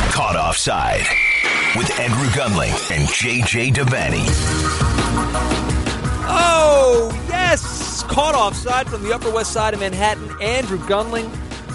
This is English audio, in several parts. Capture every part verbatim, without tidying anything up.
Caught Offside with Andrew Gunling and J J Devaney. Oh, yes! Caught Offside from the Upper West Side of Manhattan. Andrew Gunling,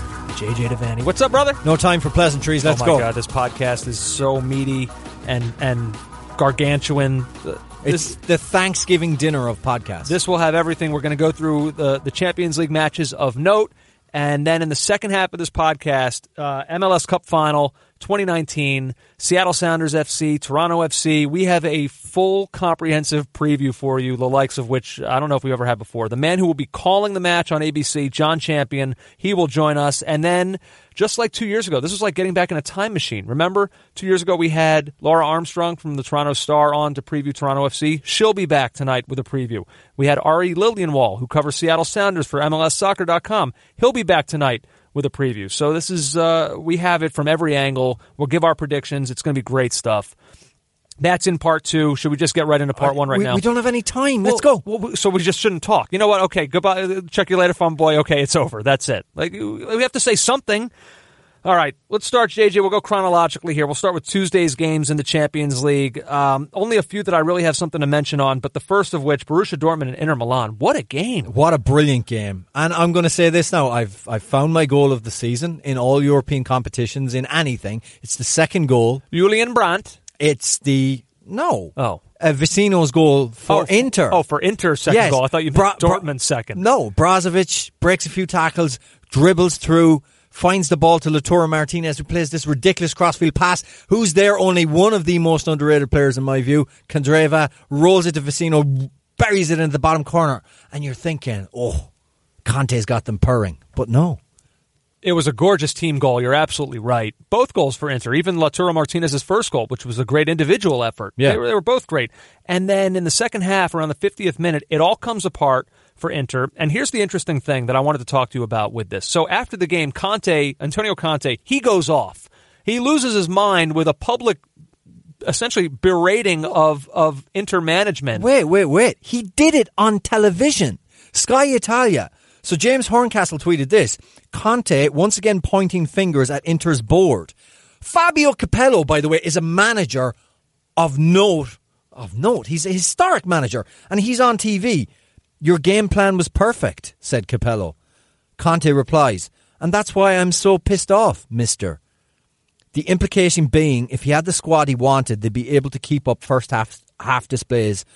J J Devaney. What's up, brother? No time for pleasantries. Let's go. go. Oh, my God. This podcast is so meaty and, and gargantuan. It's this, the Thanksgiving dinner of podcasts. This will have everything. We're going to go through the, the Champions League matches of note. And then in the second half of this podcast, uh, M L S Cup Final twenty nineteen, Seattle Sounders F C, Toronto F C. We have a full comprehensive preview for you, the likes of which I don't know if we've ever had before. The man who will be calling the match on A B C, John Champion, he will join us. And then, just like two years ago, this was like getting back in a time machine. Remember, two years ago we had Laura Armstrong from the Toronto Star on to preview Toronto F C. She'll be back tonight with a preview. We had Ari Lilienwall, who covers Seattle Sounders for M L S Soccer dot com. He'll be back tonight with a preview. So this is, uh, we have it from every angle. We'll give our predictions. It's going to be great stuff. That's in part two. Should we just get right into part one right we, now? We don't have any time. Well, Let's go. Well, so we just shouldn't talk. You know what? Okay, goodbye. Check you later, fun boy. Okay, it's over. That's it. Like, we have to say something. All right, let's start, J J. We'll go chronologically here. We'll start with Tuesday's games in the Champions League. Um, only a few that I really have something to mention on, but the first of which, Borussia Dortmund and Inter Milan. What a game. What a brilliant game. And I'm going to say this now. I've I've found my goal of the season in all European competitions, in anything. It's the second goal. Julian Brandt. It's the... No. Oh. Uh, Vecino's goal for oh, Inter. Oh, for Inter second yes. goal. I thought you meant Bra- Dortmund Bra- second. No. Brozovic breaks a few tackles, dribbles through, finds the ball to Lautaro Martinez, who plays this ridiculous crossfield pass. Who's there? Only one of the most underrated players in my view. Candreva rolls it to Vecino, buries it into the bottom corner. And you're thinking, oh, Conte's got them purring. But no. It was a gorgeous team goal. You're absolutely right. Both goals for Inter. Even Lautaro Martinez's first goal, which was a great individual effort. Yeah. They were, they were both great. And then in the second half, around the fiftieth minute, it all comes apart for Inter. And here's the interesting thing that I wanted to talk to you about with this. So after the game, Conte, Antonio Conte, he goes off. He loses his mind with a public, essentially, berating of, of Inter management. Wait, wait, wait. He did it on television. Sky Italia. So James Horncastle tweeted this. Conte, once again pointing fingers at Inter's board. Fabio Capello, by the way, is a manager of note. Of note. He's a historic manager. And he's on T V. Your game plan was perfect, said Capello. Conte replies, and that's why I'm so pissed off, mister. The implication being, if he had the squad he wanted, they'd be able to keep up first half half displays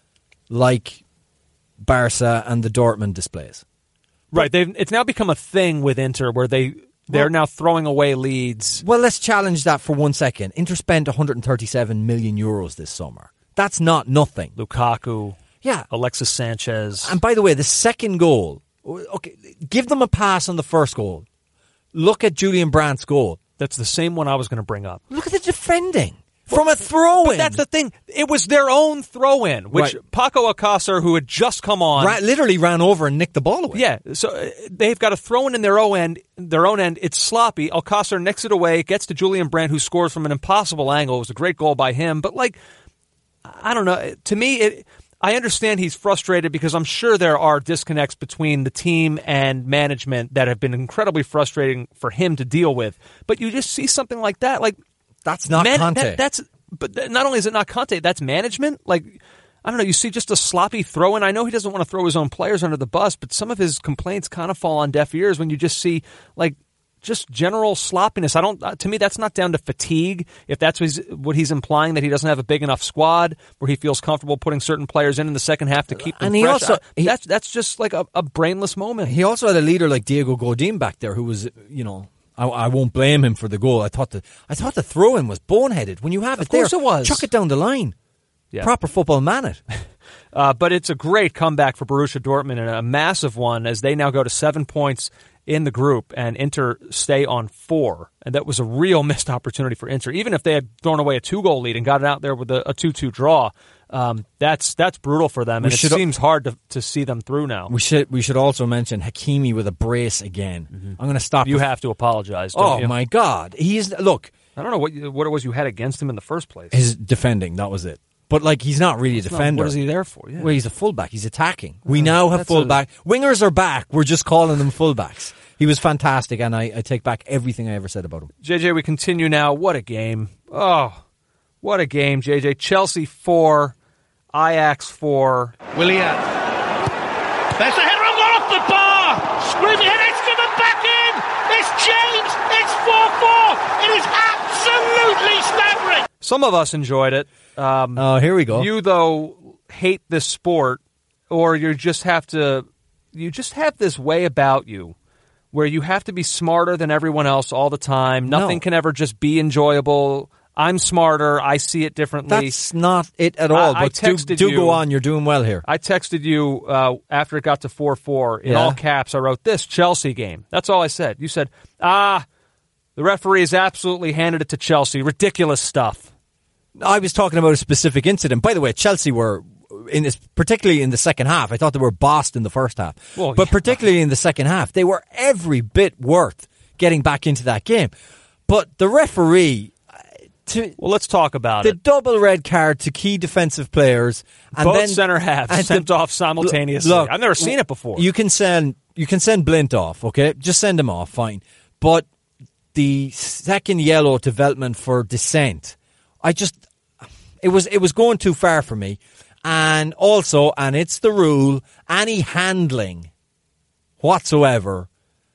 like Barca and the Dortmund displays. Right. They've, it's now become a thing with Inter where they, they're well, now throwing away leads. Well, let's challenge that for one second. Inter spent one hundred thirty-seven million euros this summer. That's not nothing. Lukaku. Yeah. Alexis Sanchez. And by the way, the second goal, okay, give them a pass on the first goal. Look at Julian Brandt's goal. That's the same one I was going to bring up. Look at the defending. From a throw-in. But that's the thing. It was their own throw-in, which right. Paco Alcácer, who had just come on... Ra- literally ran over and nicked the ball away. Yeah, so uh, they've got a throw-in in their own end. Their own end. It's sloppy. Alcácer nicks it away, gets to Julian Brandt, who scores from an impossible angle. It was a great goal by him. But, like, I don't know. To me, it... I understand he's frustrated because I'm sure there are disconnects between the team and management that have been incredibly frustrating for him to deal with. But you just see something like that, like that's not man, Conte. That, that's but not only is it not Conte, that's management. Like I don't know, you see just a sloppy throw, and I know he doesn't want to throw his own players under the bus, but some of his complaints kind of fall on deaf ears when you just see like. Just general sloppiness. I don't. Uh, to me, that's not down to fatigue. If that's what he's, what he's implying, that he doesn't have a big enough squad where he feels comfortable putting certain players in in the second half to keep them and he fresh. Also, uh, he, that's that's just like a, a brainless moment. He also had a leader like Diego Godin back there, who was, you know, I, I won't blame him for the goal. I thought the I thought the throw in was boneheaded. When you have it of course there, it was. Chuck it down the line. Yeah. Proper football man it. uh, but it's a great comeback for Borussia Dortmund and a massive one as they now go to seven points in the group, and Inter stay on four. And that was a real missed opportunity for Inter. Even if they had thrown away a two-goal lead and got it out there with a, a two-two draw, um, that's that's brutal for them, and we it seems hard to, to see them through now. We should we should also mention Hakimi with a brace again. Mm-hmm. I'm going to stop. You have to apologize, don't Oh, you? my God. He's Look. I don't know what what it was you had against him in the first place. His defending, that was it. But, like, he's not really a That's defender. Not, what is he there for? Yeah. Well, he's a fullback. He's attacking. We uh, now have that's fullback. A... Wingers are back. We're just calling them fullbacks. He was fantastic, and I, I take back everything I ever said about him. J J, we continue now. What a game. Oh, what a game, J J. Chelsea four, Ajax four. Willian. There's the header and one off the bar. Screaming head, it's given back in. It's James. It's four four. It is absolutely staggering. Some of us enjoyed it. Um, Oh, here we go. You, though, hate this sport, or you just have to, you just have this way about you where you have to be smarter than everyone else all the time. Nothing No. can ever just be enjoyable. I'm smarter. I see it differently. That's not it at all. I- I but do, texted do you- go on. You're doing well here. I texted you uh, after it got to four four. In Yeah. all caps, I wrote, this Chelsea game. That's all I said. You said, ah, the referees absolutely handed it to Chelsea. Ridiculous stuff. I was talking about a specific incident. By the way, Chelsea were, in this, particularly in the second half, I thought they were bossed in the first half. Well, but yeah. particularly in the second half, they were every bit worth getting back into that game. But the referee, uh, to, Well, let's talk about the it. double red card to key defensive players, and Both then center halves and sent the- off simultaneously. Look, I've never seen it before. You can send you can send Blint off, okay? Just send him off, fine. But the second yellow to Veltman for dissent, I just it was it was going too far for me. And also, and it's the rule, any handling whatsoever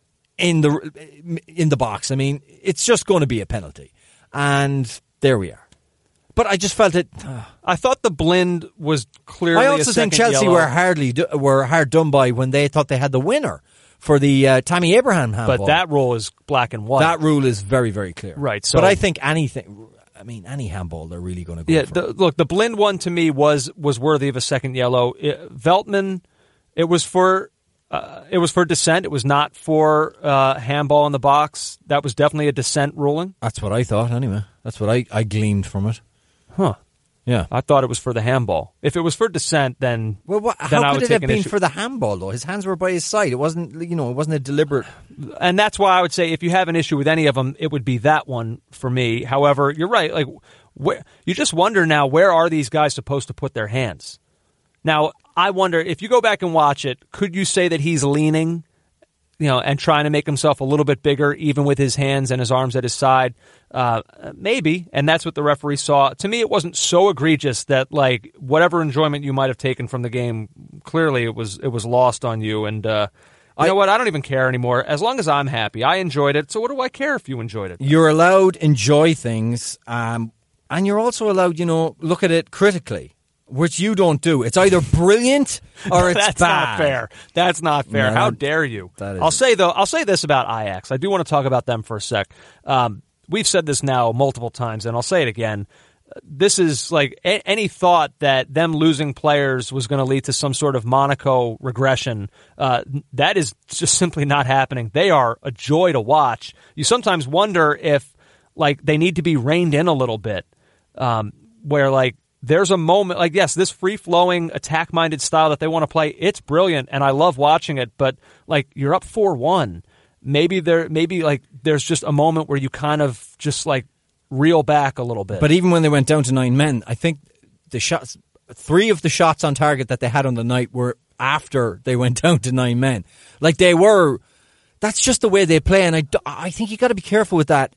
in the in the box, I mean, it's just going to be a penalty. And there we are. But I just felt it. Uh, I thought the blend was clearly. I a also think second Chelsea yellow. were hardly do, were hard done by when they thought they had the winner for the uh, Tammy Abraham handball. But that rule is black and white. that rule is very very clear. Right, so- but I think anything. I mean, any handball they're really going to go Yeah, for. the, look, the blend one to me was was worthy of a second yellow. It, Veltman, it was for uh, it was for dissent. It was not for uh, handball in the box. That was definitely a dissent ruling. That's what I thought. Anyway, that's what I, I gleaned from it. Huh. Yeah. I thought it was for the handball. If it was for dissent, then Well, what, then I how would could it take have an been issue. for the handball though? His hands were by his side. It wasn't, you know, it wasn't a deliberate. And that's why I would say if you have an issue with any of them, it would be that one for me. However, you're right. Like, where, you just wonder now, where are these guys supposed to put their hands? Now, I wonder if you go back and watch it, could you say that he's leaning, you know, and trying to make himself a little bit bigger, even with his hands and his arms at his side? Uh, maybe, and that's what the referee saw. To me, it wasn't so egregious that, like, whatever enjoyment you might have taken from the game, clearly it was it was lost on you. And uh, you I- know what? I don't even care anymore. As long as I'm happy, I enjoyed it. So what do I care if you enjoyed it? You're allowed enjoy things, um, and you're also allowed, you know, look at it critically, which you don't do. It's either brilliant or it's That's bad. not fair. That's not fair. No, How that- dare you? that is- I'll say though. I'll say this about Ajax. I do want to talk about them for a sec. Um, we've said this now multiple times, and I'll say it again. This is like a- any thought that them losing players was going to lead to some sort of Monaco regression. Uh, that is just simply not happening. They are a joy to watch. You sometimes wonder if like they need to be reined in a little bit, um, where like there's a moment like yes, this free flowing attack minded style that they want to play. It's brilliant, and I love watching it. But like you're up four one, maybe there maybe like there's just a moment where you kind of just like reel back a little bit. But even when they went down to nine men, I think the shots, three of the shots on target that they had on the night were after they went down to nine men. Like they were, that's just the way they play, and I, d- I think you got to be careful with that.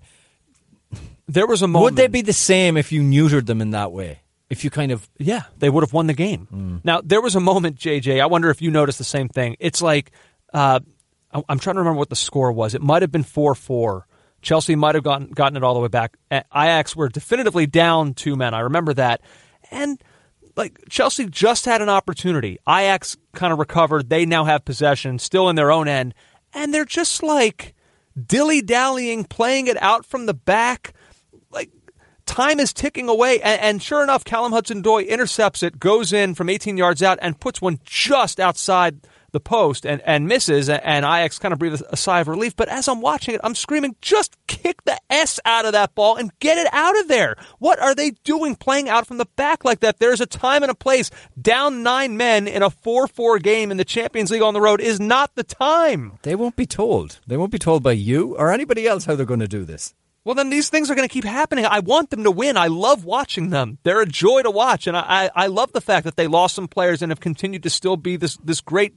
there was a moment. Would they be the same if you neutered them in that way? If you kind of Yeah, they would have won the game. Mm. Now, there was a moment, J J, I wonder if you noticed the same thing. It's like, uh, I- I'm trying to remember what the score was. It might have been four four. Chelsea might have gotten, gotten it all the way back. Ajax were definitively down two men. I remember that. And like Chelsea just had an opportunity. Ajax kind of recovered. They now have possession, still in their own end. And they're just like dilly-dallying, playing it out from the back. Like time is ticking away. And, and sure enough, Callum Hudson-Odoi intercepts it, goes in from eighteen yards out, and puts one just outside the post and, and misses, and Ajax kind of breathes a sigh of relief. But as I'm watching it, I'm screaming, just kick the S out of that ball and get it out of there. What are they doing playing out from the back like that? There's a time and a place. Down nine men in a four four game in the Champions League on the road is not the time. they won't be told. They won't be told by you or anybody else how they're going to do this. Well, then these things are going to keep happening. I want them to win. I love watching them. They're a joy to watch, and I, I, I love the fact that they lost some players and have continued to still be this this great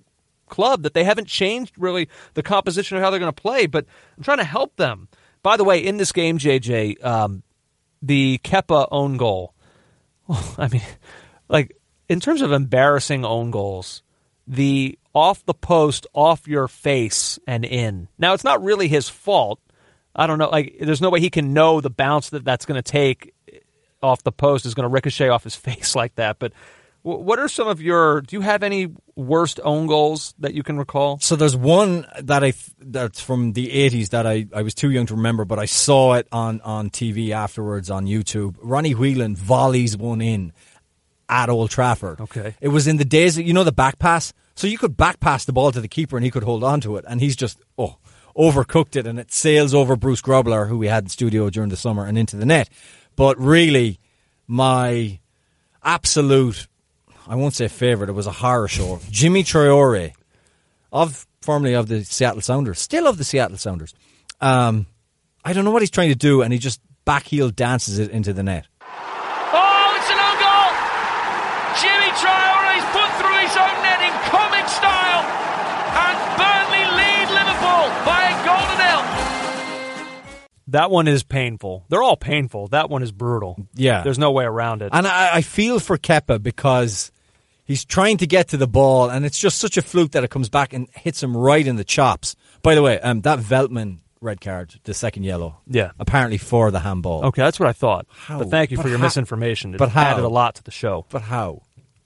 club that they haven't changed really the composition of how they're going to play, but I'm trying to help them. By the way, in this game, J J, um, the Kepa own goal, I mean, like, in terms of embarrassing own goals, the off the post, off your face, and in. Now, it's not really his fault. I don't know. Like, there's no way he can know the bounce that that's going to take off the post is going to ricochet off his face like that. But what are some of your? Do you have any worst own goals that you can recall? So there's one that I that's from the eighties that I, I was too young to remember, but I saw it on, on T V afterwards on YouTube. Ronnie Whelan volleys one in at Old Trafford. Okay, it was in the days you know the back pass, so you could back pass the ball to the keeper and he could hold on to it, and he's just oh overcooked it, and it sails over Bruce Grobler, who we had in studio during the summer, and into the net. But really, my absolute, I won't say favourite, it was a horror show. Jimmy Traore, of formerly of the Seattle Sounders, still of the Seattle Sounders. Um, I don't know what he's trying to do, and he just backheel dances it into the net. Oh, it's an own goal! Jimmy Traore's put through his own net in comic style, and Burnley lead Liverpool by a goal to nil. That one is painful. They're all painful. That one is brutal. Yeah. There's no way around it. And I, I feel for Kepa because he's trying to get to the ball, and it's just such a fluke that it comes back and hits him right in the chops. By the way, um, that Veltman red card, the second yellow, yeah, apparently for the handball. Okay, that's what I thought. How? But thank you But for your how? misinformation. It But how? added a lot to the show. But how?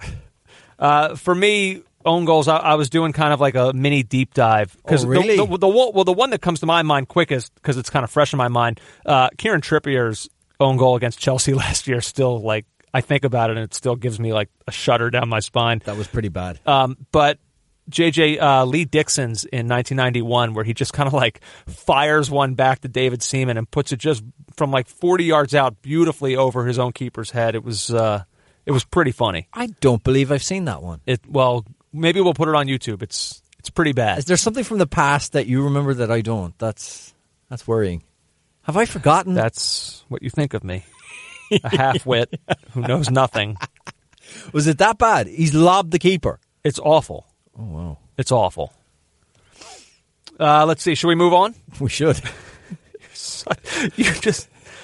Uh, for me, own goals, I, I was doing kind of like a mini deep dive. Oh, really? The, the, the, one- well, the one that comes to my mind quickest, because it's kind of fresh in my mind, uh, Kieran Trippier's own goal against Chelsea last year still, like, I think about it and it still gives me, like, a shudder down my spine. That was pretty bad. Um, but J J, uh, Lee Dixon's in nineteen ninety-one, where he just kind of, like, fires one back to David Seaman and puts it just from, like, forty yards out beautifully over his own keeper's head. It was... Uh, It was pretty funny. I don't believe I've seen that one. It well, maybe we'll put it on YouTube. It's it's pretty bad. Is there something from the past that you remember that I don't? That's that's worrying. Have I forgotten? That's what you think of me. A half-wit who knows nothing. Was it that bad? He's lobbed the keeper. It's awful. Oh, wow. It's awful. Uh, let's see. Should we move on? We should. You just...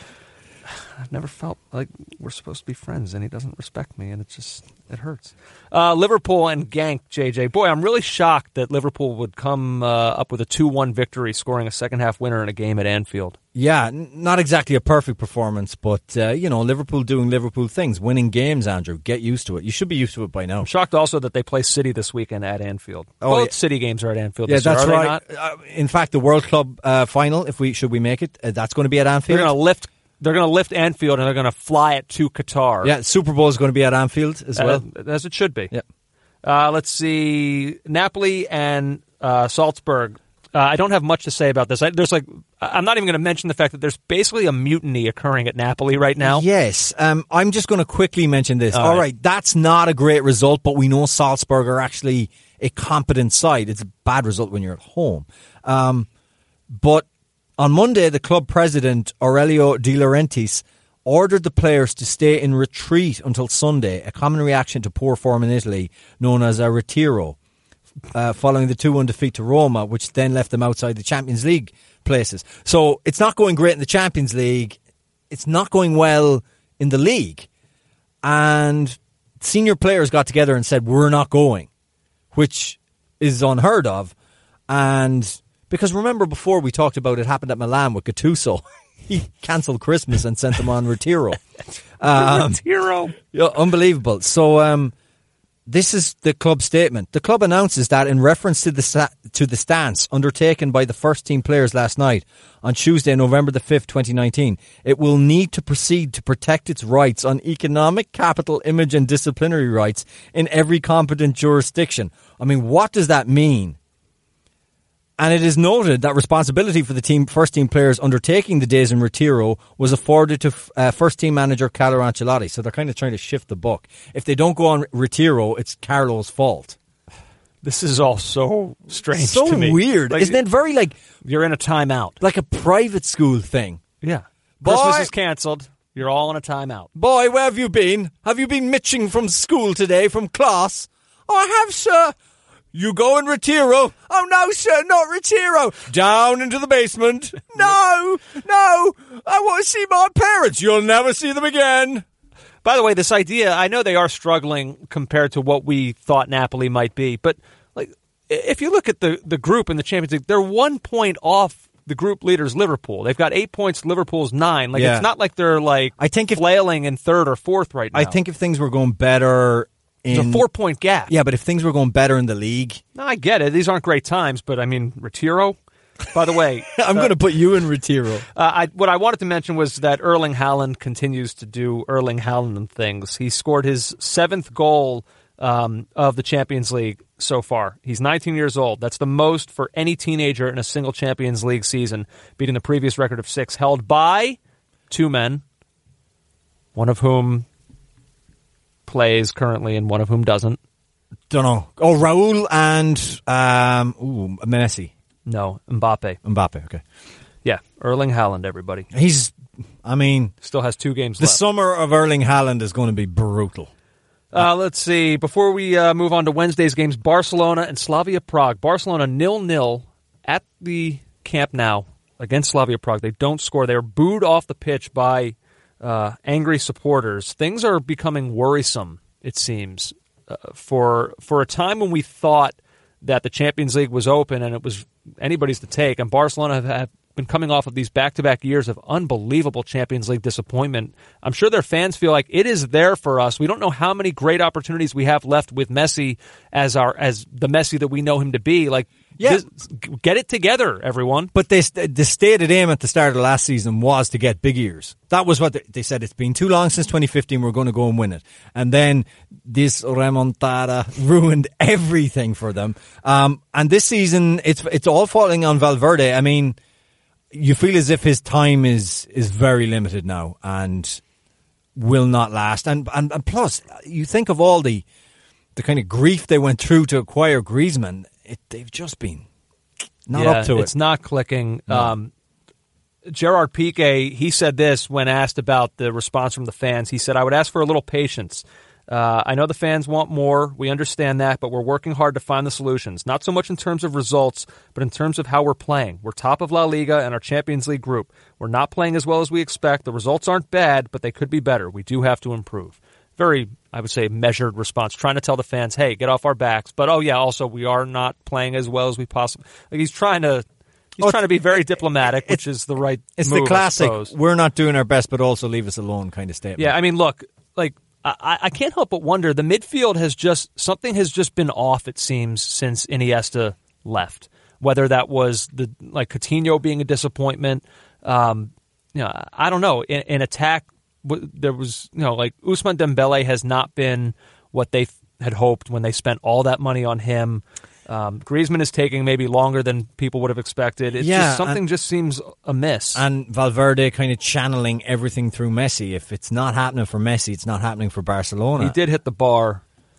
I've never felt like we're supposed to be friends, and he doesn't respect me, and it just, it hurts. Uh, Liverpool and Genk, J J. Boy, I'm really shocked that Liverpool would come uh, up with a two one victory, scoring a second-half winner in a game at Anfield. Yeah, n- not exactly a perfect performance, but, uh, you know, Liverpool doing Liverpool things, winning games, Andrew. Get used to it. You should be used to it by now. I'm shocked also that they play City this weekend at Anfield. Oh, Both yeah. City games are at Anfield Yeah, this year, that's are they right. not? Uh, in fact, the World Club uh, final, if we should we make it, uh, that's going to be at Anfield. They're going to lift They're going to lift Anfield, and they're going to fly it to Qatar. Yeah, Super Bowl is going to be at Anfield as well. Uh, as it should be. Yeah. Uh, let's see. Napoli and uh, Salzburg. Uh, I don't have much to say about this. I, there's like, I'm not even going to mention the fact that there's basically a mutiny occurring at Napoli right now. Yes. Um, I'm just going to quickly mention this. All All right. right, that's not a great result, but we know Salzburg are actually a competent side. It's a bad result when you're at home. Um, but on Monday, the club president, Aurelio De Laurentiis, ordered the players to stay in retreat until Sunday, a common reaction to poor form in Italy, known as a retiro, uh, following the two one defeat to Roma, which then left them outside the Champions League places. So it's not going great in the Champions League. It's not going well in the league. And senior players got together and said, we're not going, which is unheard of. And because remember before we talked about it happened at Milan with Gattuso. He cancelled Christmas and sent them on retiro. Um, Retiro. yeah, unbelievable. So um, this is the club statement. The club announces that in reference to the sta- to the stance undertaken by the first team players last night on Tuesday, November the fifth, twenty nineteen, it will need to proceed to protect its rights on economic, capital, image and disciplinary rights in every competent jurisdiction. I mean, what does that mean? And it is noted that responsibility for the team, first team players undertaking the days in retiro was afforded to uh, first team manager Carlo Ancelotti. So they're kind of trying to shift the buck. If they don't go on retiro, it's Carlo's fault. This is all so strange So to me. weird. Like, Isn't it very like You're in a timeout. like a private school thing? Yeah. Boy- Christmas is canceled. You're all in a timeout. Boy, where have you been? Have you been mitching from school today, from class? Oh, I have, sir. You go in Retiro. Oh, no, sir, not Retiro. Down into the basement. No, no, I want to see my parents. You'll never see them again. By the way, this idea, I know they are struggling compared to what we thought Napoli might be, but like, if you look at the, the group in the Champions League, they're one point off the group leaders, Liverpool. They've got eight points, Liverpool's nine. Like, Yeah. it's not like they're like I think if- flailing in third or fourth right now. I think if things were going better in... It's a four-point gap. Yeah, but if things were going better in the league... No, I get it. These aren't great times, but I mean, Retiro. By the way, I'm uh, going to put you in Retiro. Uh, I, what I wanted to mention was that Erling Haaland continues to do Erling Haaland things. He scored his seventh goal um, of the Champions League so far. He's nineteen years old. That's the most for any teenager in a single Champions League season, beating the previous record of six held by two men, one of whom plays currently and one of whom doesn't. Don't know. Oh, Raul and um, ooh, Messi. No, Mbappe. Mbappe, okay. Yeah, Erling Haaland, everybody. He's, I mean... Still has two games The left. summer of Erling Haaland is going to be brutal. Uh, let's see. Before we uh, move on to Wednesday's games, Barcelona and Slavia Prague. Barcelona nil-nil at the Camp Nou against Slavia Prague. They don't score. They're booed off the pitch by uh, angry supporters. Things are becoming worrisome, it seems, uh, for for a time when we thought that the Champions League was open and it was anybody's to take, and Barcelona have, have been coming off of these back-to-back years of unbelievable Champions League disappointment. I'm sure their fans feel like it is there for us. We don't know how many great opportunities we have left with Messi as our as the Messi that we know him to be. Like, Yeah. this, get it together, everyone. But they, the stated aim at the start of the last season was to get big ears. That was what they, they said. It's been too long since twenty fifteen. We're going to go and win it. And then this remontada ruined everything for them. Um, and this season, it's it's all falling on Valverde. I mean, you feel as if his time is is very limited now and will not last. And and, and plus, you think of all the the kind of grief they went through to acquire Griezmann. It, they've just been not yeah, up to it. It's not clicking. No. Um, Gerard Piqué, he said this when asked about the response from the fans. He said, I would ask for a little patience. Uh, I know the fans want more. We understand that, but we're working hard to find the solutions. Not so much in terms of results, but in terms of how we're playing. We're top of La Liga and our Champions League group. We're not playing as well as we expect. The results aren't bad, but they could be better. We do have to improve. Very, I would say, measured response, trying to tell the fans, hey, get off our backs. But, oh, yeah, also, we are not playing as well as we possibly... Like, he's trying to... He's Oh, trying to be very diplomatic, which is the right It's move, the classic, I suppose. we're not doing our best, but also leave us alone kind of statement. Yeah, I mean, look, like, I, I can't help but wonder, the midfield has just, something has just been off, it seems, since Iniesta left. Whether that was, the like, Coutinho being a disappointment, um, you know, I don't know. In, in attack, there was, you know, like, Ousmane Dembele has not been what they had hoped when they spent all that money on him. Um, Griezmann is taking maybe longer than people would have expected. It's Yeah, just something and- just seems amiss. And Valverde kind of channeling everything through Messi. If it's not happening for Messi, it's not happening for Barcelona. He did hit the bar.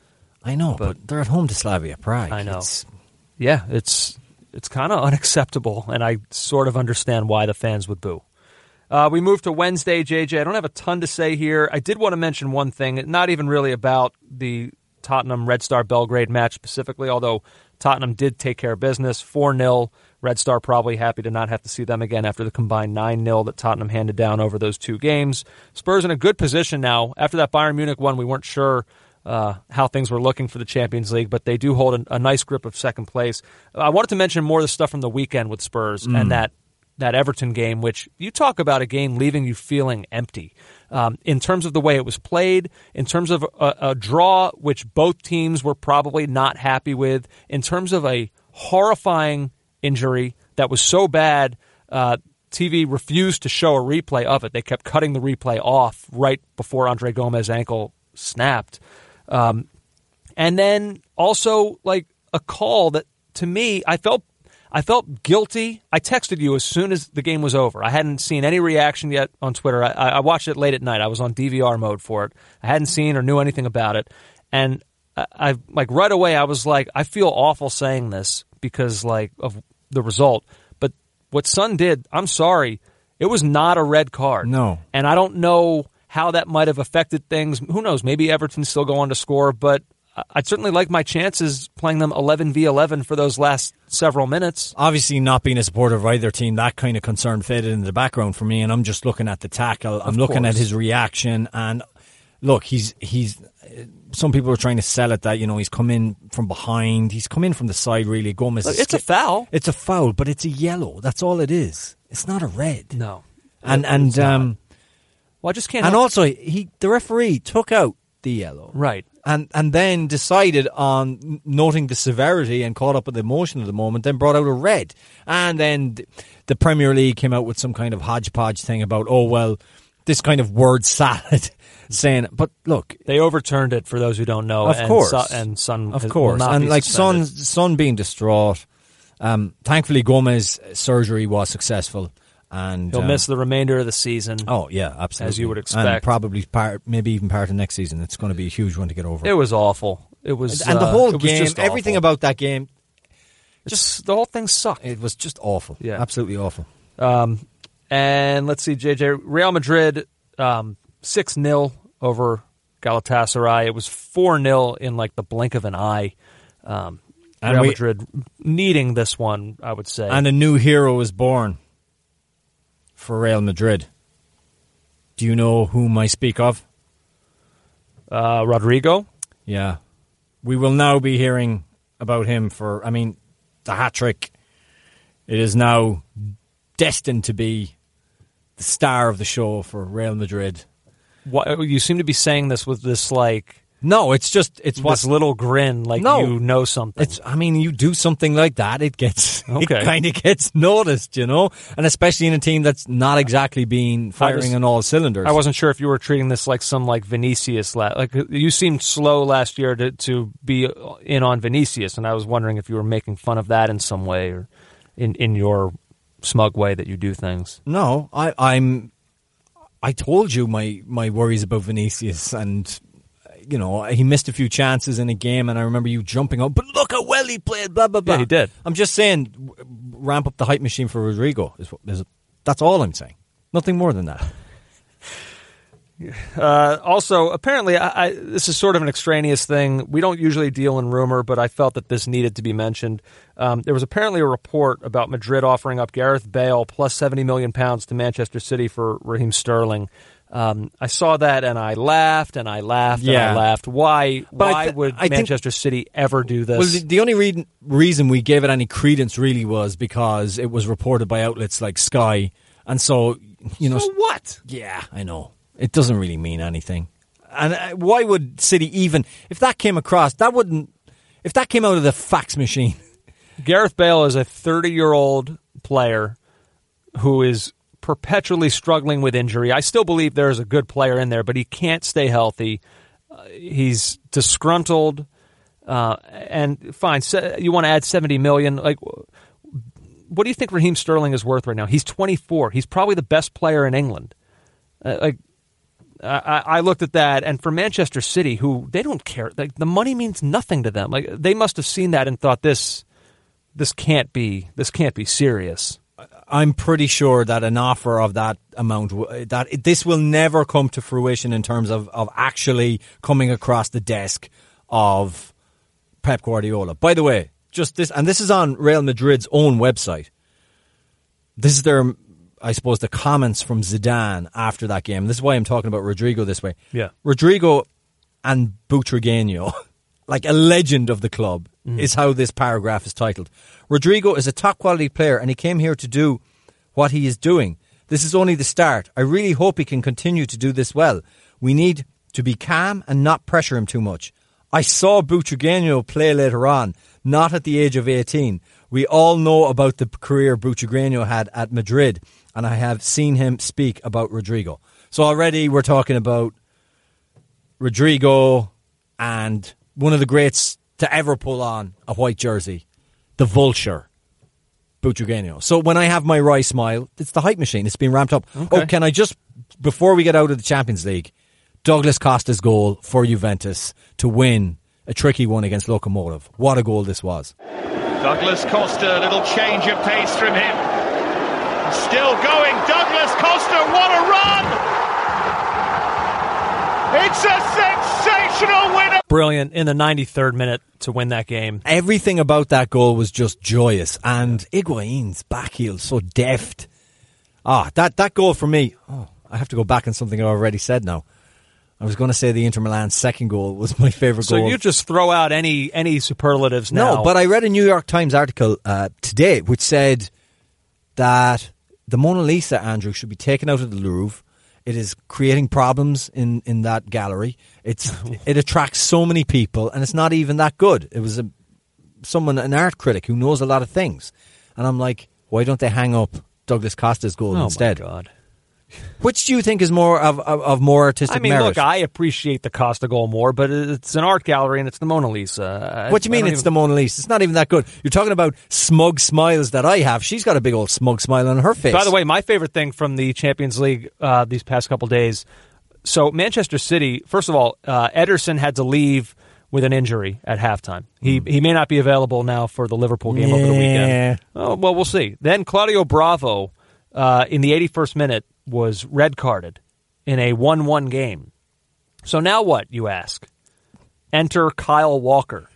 I know, but, but- they're at home to Slavia Prague. I know. It's- Yeah, it's it's kind of unacceptable, and I sort of understand why the fans would boo. Uh, we move to Wednesday, J J. I don't have a ton to say here. I did want to mention one thing, not even really about the Tottenham Red Star Belgrade match specifically, although Tottenham did take care of business, four nil. Red Star probably happy to not have to see them again after the combined nine nil that Tottenham handed down over those two games. Spurs in a good position now. After that Bayern Munich one, we weren't sure uh, how things were looking for the Champions League, but they do hold a, a nice grip of second place. I wanted to mention more of the stuff from the weekend with Spurs Mm. and that that Everton game, which you talk about a game leaving you feeling empty. Um, in terms of the way it was played, in terms of a, a draw, which both teams were probably not happy with, in terms of a horrifying injury that was so bad, uh, T V refused to show a replay of it. They kept cutting the replay off right before Andre Gomez's ankle snapped. Um, and then also like a call that, to me, I felt I felt guilty. I texted you as soon as the game was over. I hadn't seen any reaction yet on Twitter. I, I watched it late at night. I was on D V R mode for it. I hadn't seen or knew anything about it. And I, I like right away I was like, I feel awful saying this because like of the result. But what Son did, I'm sorry, it was not a red card. No. And I don't know how that might have affected things. Who knows? Maybe Everton still go on to score, but I'd certainly like my chances playing them eleven v eleven for those last several minutes. Obviously, not being a supporter of either team, that kind of concern faded into the background for me, and I'm just looking at the tackle. I'm Of looking course. at his reaction, and look, he's he's. Some people are trying to sell it that, you know, he's come in from behind. He's come in from the side, really. Gomez. Look, is it's a skip- foul. It's a foul, but it's a yellow. That's all it is. It's not a red. No. And It- and it's not. um, Well, I just can't and help- also he the referee took out the yellow. Right. And and then decided on n- noting the severity and caught up with the emotion of the moment, then brought out a red. And then th- the Premier League came out with some kind of hodgepodge thing about, oh, well, this kind of word salad, saying, but look, They overturned it for those who don't know. of and course, Son, and Son of will course, not and be like suspended. Son, Son being distraught. Um, thankfully, Gomez's surgery was successful, and He'll um, miss the remainder of the season. Oh yeah, absolutely, As you would and expect. probably part, maybe even part of next season. It's going to be a huge one to get over. It was awful. It was, and the uh, whole it was game, just everything awful. about that game, just the whole thing sucked. it was just awful. Yeah. Absolutely awful. Um, and let's see, J J, Real Madrid um, six nil over Galatasaray. It was four nil in like the blink of an eye. Um, And Real we- Madrid needing this one, I would say. And a new hero was born for Real Madrid. Do you know whom I speak of? uh, Rodrigo. Yeah. We will now be hearing about him for, I mean, the hat-trick. It is now destined to be the star of the show for Real Madrid. What, you seem to be saying this with this like No, it's just, it's this what's little grin, like No. you know something. It's. I mean, you do something like that, it gets. Okay. It kind of gets noticed, you know, and especially in a team that's not exactly been firing was- on all cylinders. I wasn't sure if you were treating this like some like Vinicius. La- like you seemed slow last year to to be in on Vinicius, and I was wondering if you were making fun of that in some way or in in your smug way that you do things. No, I, I'm. I told you my my worries about Vinicius, and you know he missed a few chances in a game, and I remember you jumping up. But look how well he played. Blah blah blah. Yeah, he did. I'm just saying, w- ramp up the hype machine for Rodrigo. Is, what- is that's all I'm saying. Nothing more than that. Uh, also, apparently, I, I, this is sort of an extraneous thing. We don't usually deal in rumor, but I felt that this needed to be mentioned. Um, there was apparently a report about Madrid offering up Gareth Bale plus seventy million pounds to Manchester City for Raheem Sterling. Um, I saw that and I laughed and I laughed Yeah. and I laughed. Why? But I Why th- would I think- Manchester City ever do this? Well, the, the only re- reason we gave it any credence really was because it was reported by outlets like Sky, and so you know. So what? Yeah, I know. It doesn't really mean anything. And uh, why would City even, if that came across, that wouldn't, if that came out of the fax machine. Gareth Bale is a thirty-year-old player who is perpetually struggling with injury. I still believe there is a good player in there, but he can't stay healthy. Uh, he's disgruntled. Uh, and fine, se- you want to add seventy million dollars. Like, what do you think Raheem Sterling is worth right now? He's twenty-four. He's probably the best player in England. Uh, like, I, I looked at that, and for Manchester City, who they don't care, like the money means nothing to them. Like they must have seen that and thought this, this can't be, this can't be serious. I'm pretty sure that an offer of that amount, w- that it, this will never come to fruition in terms of, of actually coming across the desk of Pep Guardiola. By the way, just this, and this is on Real Madrid's own website. This is their, I suppose, the comments from Zidane after that game. This is why I'm talking about Rodrigo this way. Yeah. Rodrigo and Butragueño, like a legend of the club, mm. is how this paragraph is titled. Rodrigo is a top quality player and he came here to do what he is doing. This is only the start. I really hope he can continue to do this well. We need to be calm and not pressure him too much. I saw Butragueño play later on, not at the age of eighteen. We all know about the career Butragueño had at Madrid, and I have seen him speak about Rodrigo. So already we're talking about Rodrigo and one of the greats to ever pull on a white jersey, the vulture, Butragueño. So when I have my wry smile, it's the hype machine. It's been ramped up. Okay. Oh, can I just, before we get out of the Champions League, Douglas Costa's goal for Juventus to win a tricky one against Lokomotiv. What a goal this was. Douglas Costa, a little change of pace from him. Still going, Douglas Costa, what a run! It's a sensational winner. Brilliant in the ninety-third minute to win that game. Everything about that goal was just joyous. And Higuain's back heel, so deft. Ah, that, that goal for me, oh, I have to go back on something I already said now. I was going to say the Inter Milan second goal was my favourite so goal. So you just throw out any any superlatives now. No, but I read a New York Times article uh, today which said that the Mona Lisa, Andrew, should be taken out of the Louvre. It is creating problems in, in that gallery. It's It attracts so many people, and it's not even that good. It was a someone, an art critic who knows a lot of things. And I'm like, why don't they hang up Douglas Costa's goal oh instead? Oh, my God. Which do you think is more of of, of more artistic I mean, merit? look, I appreciate the Costa goal more, but it's an art gallery and it's the Mona Lisa. What do you mean it's even... the Mona Lisa? It's not even that good. You're talking about smug smiles that I have. She's got a big old smug smile on her face. By the way, my favorite thing from the Champions League uh, these past couple days, so Manchester City, first of all, uh, Ederson had to leave with an injury at halftime. He mm. he may not be available now for the Liverpool game yeah. over the weekend. Oh, well, we'll see. Then Claudio Bravo, uh, in the eighty-first minute, was red carded in a one one game. So now what, you ask? Enter Kyle Walker.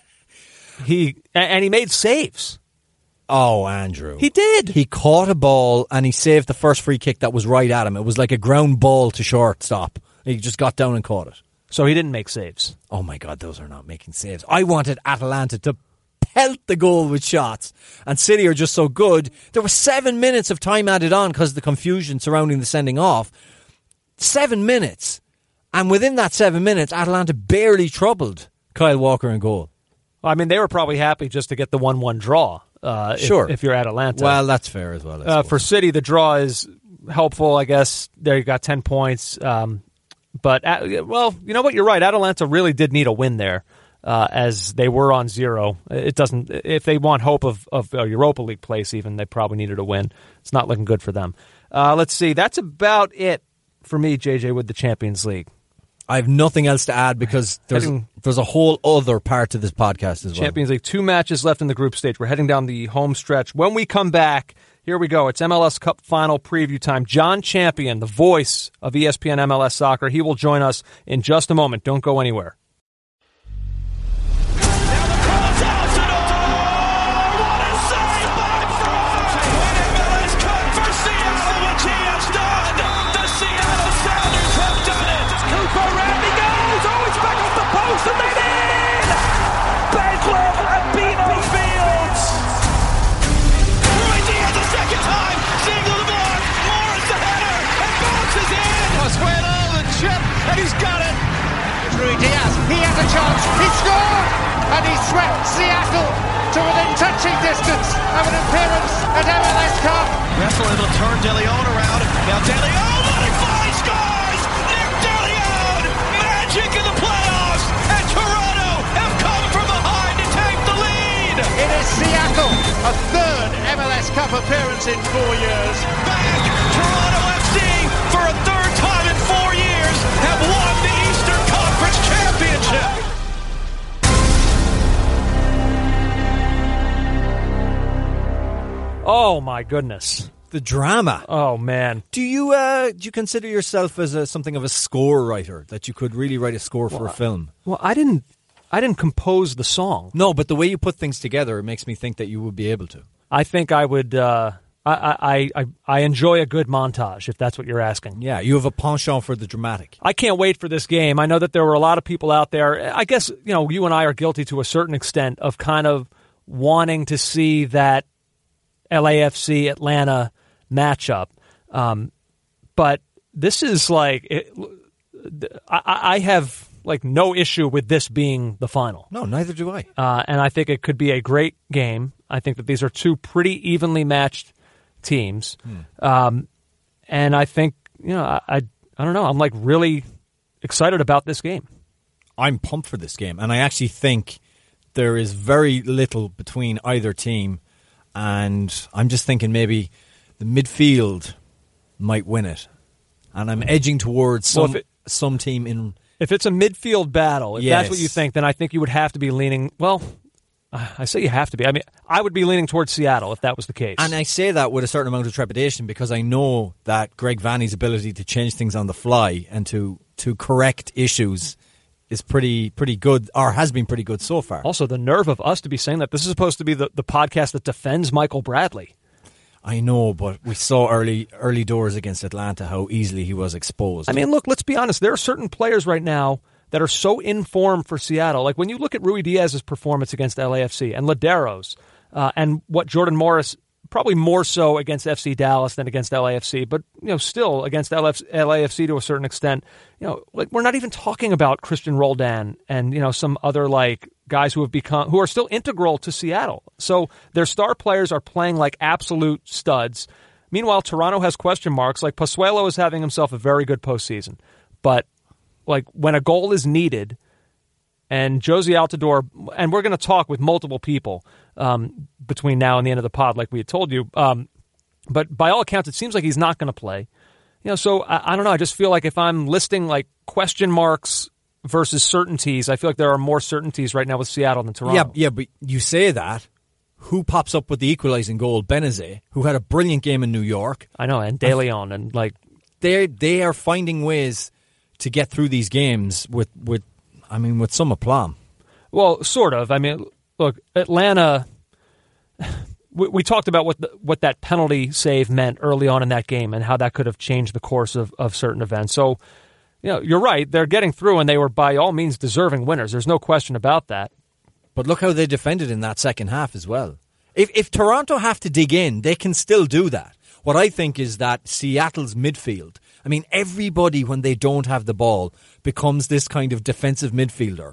he and he made saves. Oh, Andrew. He did. He caught a ball and he saved the first free kick that was right at him. It was like a ground ball to shortstop. He just got down and caught it. So he didn't make saves. Oh my God, those are not making saves. I wanted Atalanta to pelt the goal with shots, and City are just so good. There was seven minutes of time added on because of the confusion surrounding the sending off. Seven minutes. And within that seven minutes, Atalanta barely troubled Kyle Walker in goal. Well, I mean, they were probably happy just to get the one one draw. Uh, sure. If, if you're Atalanta. Well, that's fair as well. Uh, for City, the draw is helpful, I guess. There you got ten points. Um, but, uh, well, you know what? You're right. Atalanta really did need a win there. Uh, as they were on zero. It doesn't. If they want hope of, of a Europa League place even, they probably needed a win. It's not looking good for them. Uh, let's see. That's about it for me, J J, with the Champions League. I have nothing else to add because there's, heading, there's a whole other part to this podcast as well. Champions League, two matches left in the group stage. We're heading down the home stretch. When we come back, here we go. It's M L S Cup final preview time. John Champion, the voice of E S P N M L S Soccer, he will join us in just a moment. Don't go anywhere. And then in! Bedlam at Bino Fields! Roy Diaz a second time! Single the block! Morris the header! And bounces in! Pozuelo the chip! And he's got it! Rui Diaz, he has a chance! He scored! And he swept Seattle to within touching distance of an appearance at M L S Cup! Wrestler able to turn De Leon around. Now De Leon, what a fly scores! Nick De Leon! Magic in the playoffs! And Toronto have come from behind to take the lead! It is Seattle, a third M L S Cup appearance in four years. Back, Toronto F C, for a third time in four years, have won the Eastern Conference Championship! Oh, my goodness. The drama. Oh, man. Do you uh, do you consider yourself as a, something of a score writer, that you could really write a score for well, a film? Well, I didn't I didn't compose the song. No, but the way you put things together, it makes me think that you would be able to. I think I would... Uh, I, I, I, I enjoy a good montage, if that's what you're asking. Yeah, you have a penchant for the dramatic. I can't wait for this game. I know that there were a lot of people out there. I guess, you know, you and I are guilty to a certain extent of kind of wanting to see that L A F C Atlanta matchup. Um, but this is like, it, I, I have like no issue with this being the final. No, neither do I. Uh, and I think it could be a great game. I think that these are two pretty evenly matched teams. Hmm. Um, and I think, you know, I, I, I don't know. I'm like really excited about this game. I'm pumped for this game. And I actually think there is very little between either team. And I'm just thinking maybe the midfield might win it. And I'm edging towards some, well, it, some team in... If it's a midfield battle, if yes. that's what you think, then I think you would have to be leaning... Well, I say you have to be. I mean, I would be leaning towards Seattle if that was the case. And I say that with a certain amount of trepidation because I know that Greg Vanny's ability to change things on the fly and to, to correct issues is pretty pretty good, or has been pretty good so far. Also, the nerve of us to be saying that. This is supposed to be the, the podcast that defends Michael Bradley. I know, but we saw early early doors against Atlanta how easily he was exposed. I mean, look, let's be honest. There are certain players right now that are so in form for Seattle. Like when you look at Rui Diaz's performance against L A F C and Ladero's uh, and what Jordan Morris, probably more so against F C Dallas than against L A F C, but you know, still against L A F C to a certain extent. You know, like we're not even talking about Christian Roldan and you know some other like guys who have become who are still integral to Seattle. So their star players are playing like absolute studs. Meanwhile, Toronto has question marks. Like Pozuelo is having himself a very good postseason, but like when a goal is needed, and Josie Altidore, and we're going to talk with multiple people um, between now and the end of the pod, like we had told you. Um, but by all accounts, it seems like he's not going to play. You know, so I, I don't know. I just feel like if I'm listing like question marks versus certainties, I feel like there are more certainties right now with Seattle than Toronto. Yeah, yeah, but you say that. Who pops up with the equalizing goal? Benazet, who had a brilliant game in New York. I know, and De Leon, and like they they are finding ways to get through these games with with. I mean, with some aplomb. Well, sort of. I mean, look, Atlanta. We, we talked about what the, what that penalty save meant early on in that game and how that could have changed the course of, of certain events. So, you know, you're right. They're getting through, and they were by all means deserving winners. There's no question about that. But look how they defended in that second half as well. If if Toronto have to dig in, they can still do that. What I think is that Seattle's midfield, I mean, everybody, when they don't have the ball, becomes this kind of defensive midfielder,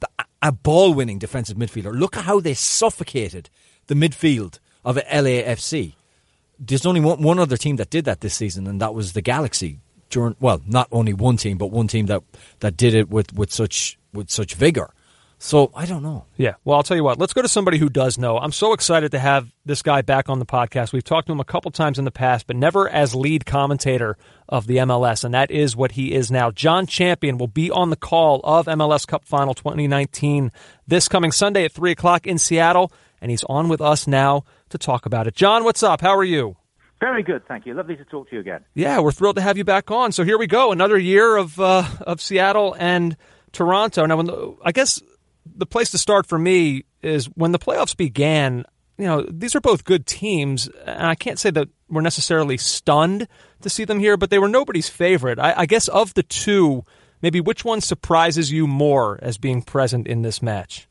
a ball-winning defensive midfielder. Look at how they suffocated the midfield of L A F C. There's only one, one other team that did that this season, and that was the Galaxy. During, well, not only one team, but one team that, that did it with, with such with such vigor. So, I don't know. Yeah, well, I'll tell you what. Let's go to somebody who does know. I'm so excited to have this guy back on the podcast. We've talked to him a couple times in the past, but never as lead commentator of the M L S, and that is what he is now. John Champion will be on the call of M L S Cup Final twenty nineteen this coming Sunday at three o'clock in Seattle, and he's on with us now to talk about it. John, what's up? How are you? Very good, thank you. Lovely to talk to you again. Yeah, we're thrilled to have you back on. So here we go, another year of uh, of Seattle and Toronto. Now, when the, I guess the place to start for me is when the playoffs began, you know, these are both good teams, and I can't say that we're necessarily stunned to see them here, but they were nobody's favorite. I, I guess of the two, maybe which one surprises you more as being present in this match?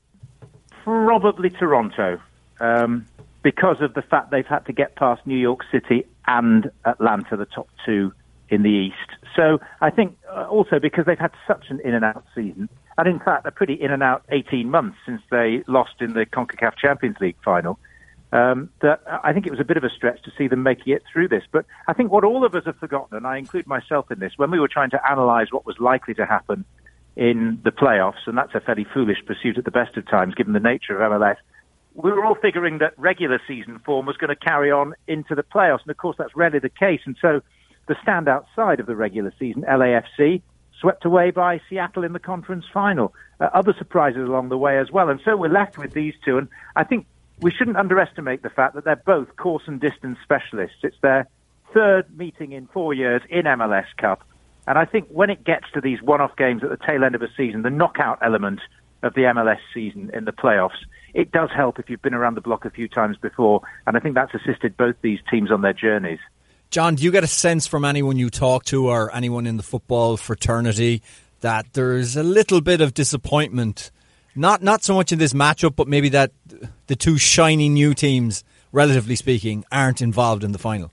Probably Toronto, um, because of the fact they've had to get past New York City and Atlanta, the top two in the East. So I think uh, also because they've had such an in-and-out season, and in fact a pretty in-and-out eighteen months since they lost in the CONCACAF Champions League final, um, that I think it was a bit of a stretch to see them making it through this. But I think what all of us have forgotten, and I include myself in this, when we were trying to analyse what was likely to happen in the playoffs, and that's a fairly foolish pursuit at the best of times given the nature of M L S, we were all figuring that regular season form was going to carry on into the playoffs, and of course that's rarely the case. And so the standout side of the regular season, L A F C, swept away by Seattle in the conference final. Uh, other surprises along the way as well. And so we're left with these two. And I think we shouldn't underestimate the fact that they're both course and distance specialists. It's their third meeting in four years in M L S Cup. And I think when it gets to these one-off games at the tail end of a season, the knockout element of the M L S season in the playoffs, it does help if you've been around the block a few times before. And I think that's assisted both these teams on their journeys. John, do you get a sense from anyone you talk to or anyone in the football fraternity that there's a little bit of disappointment, not not so much in this matchup, but maybe that the two shiny new teams, relatively speaking, aren't involved in the final?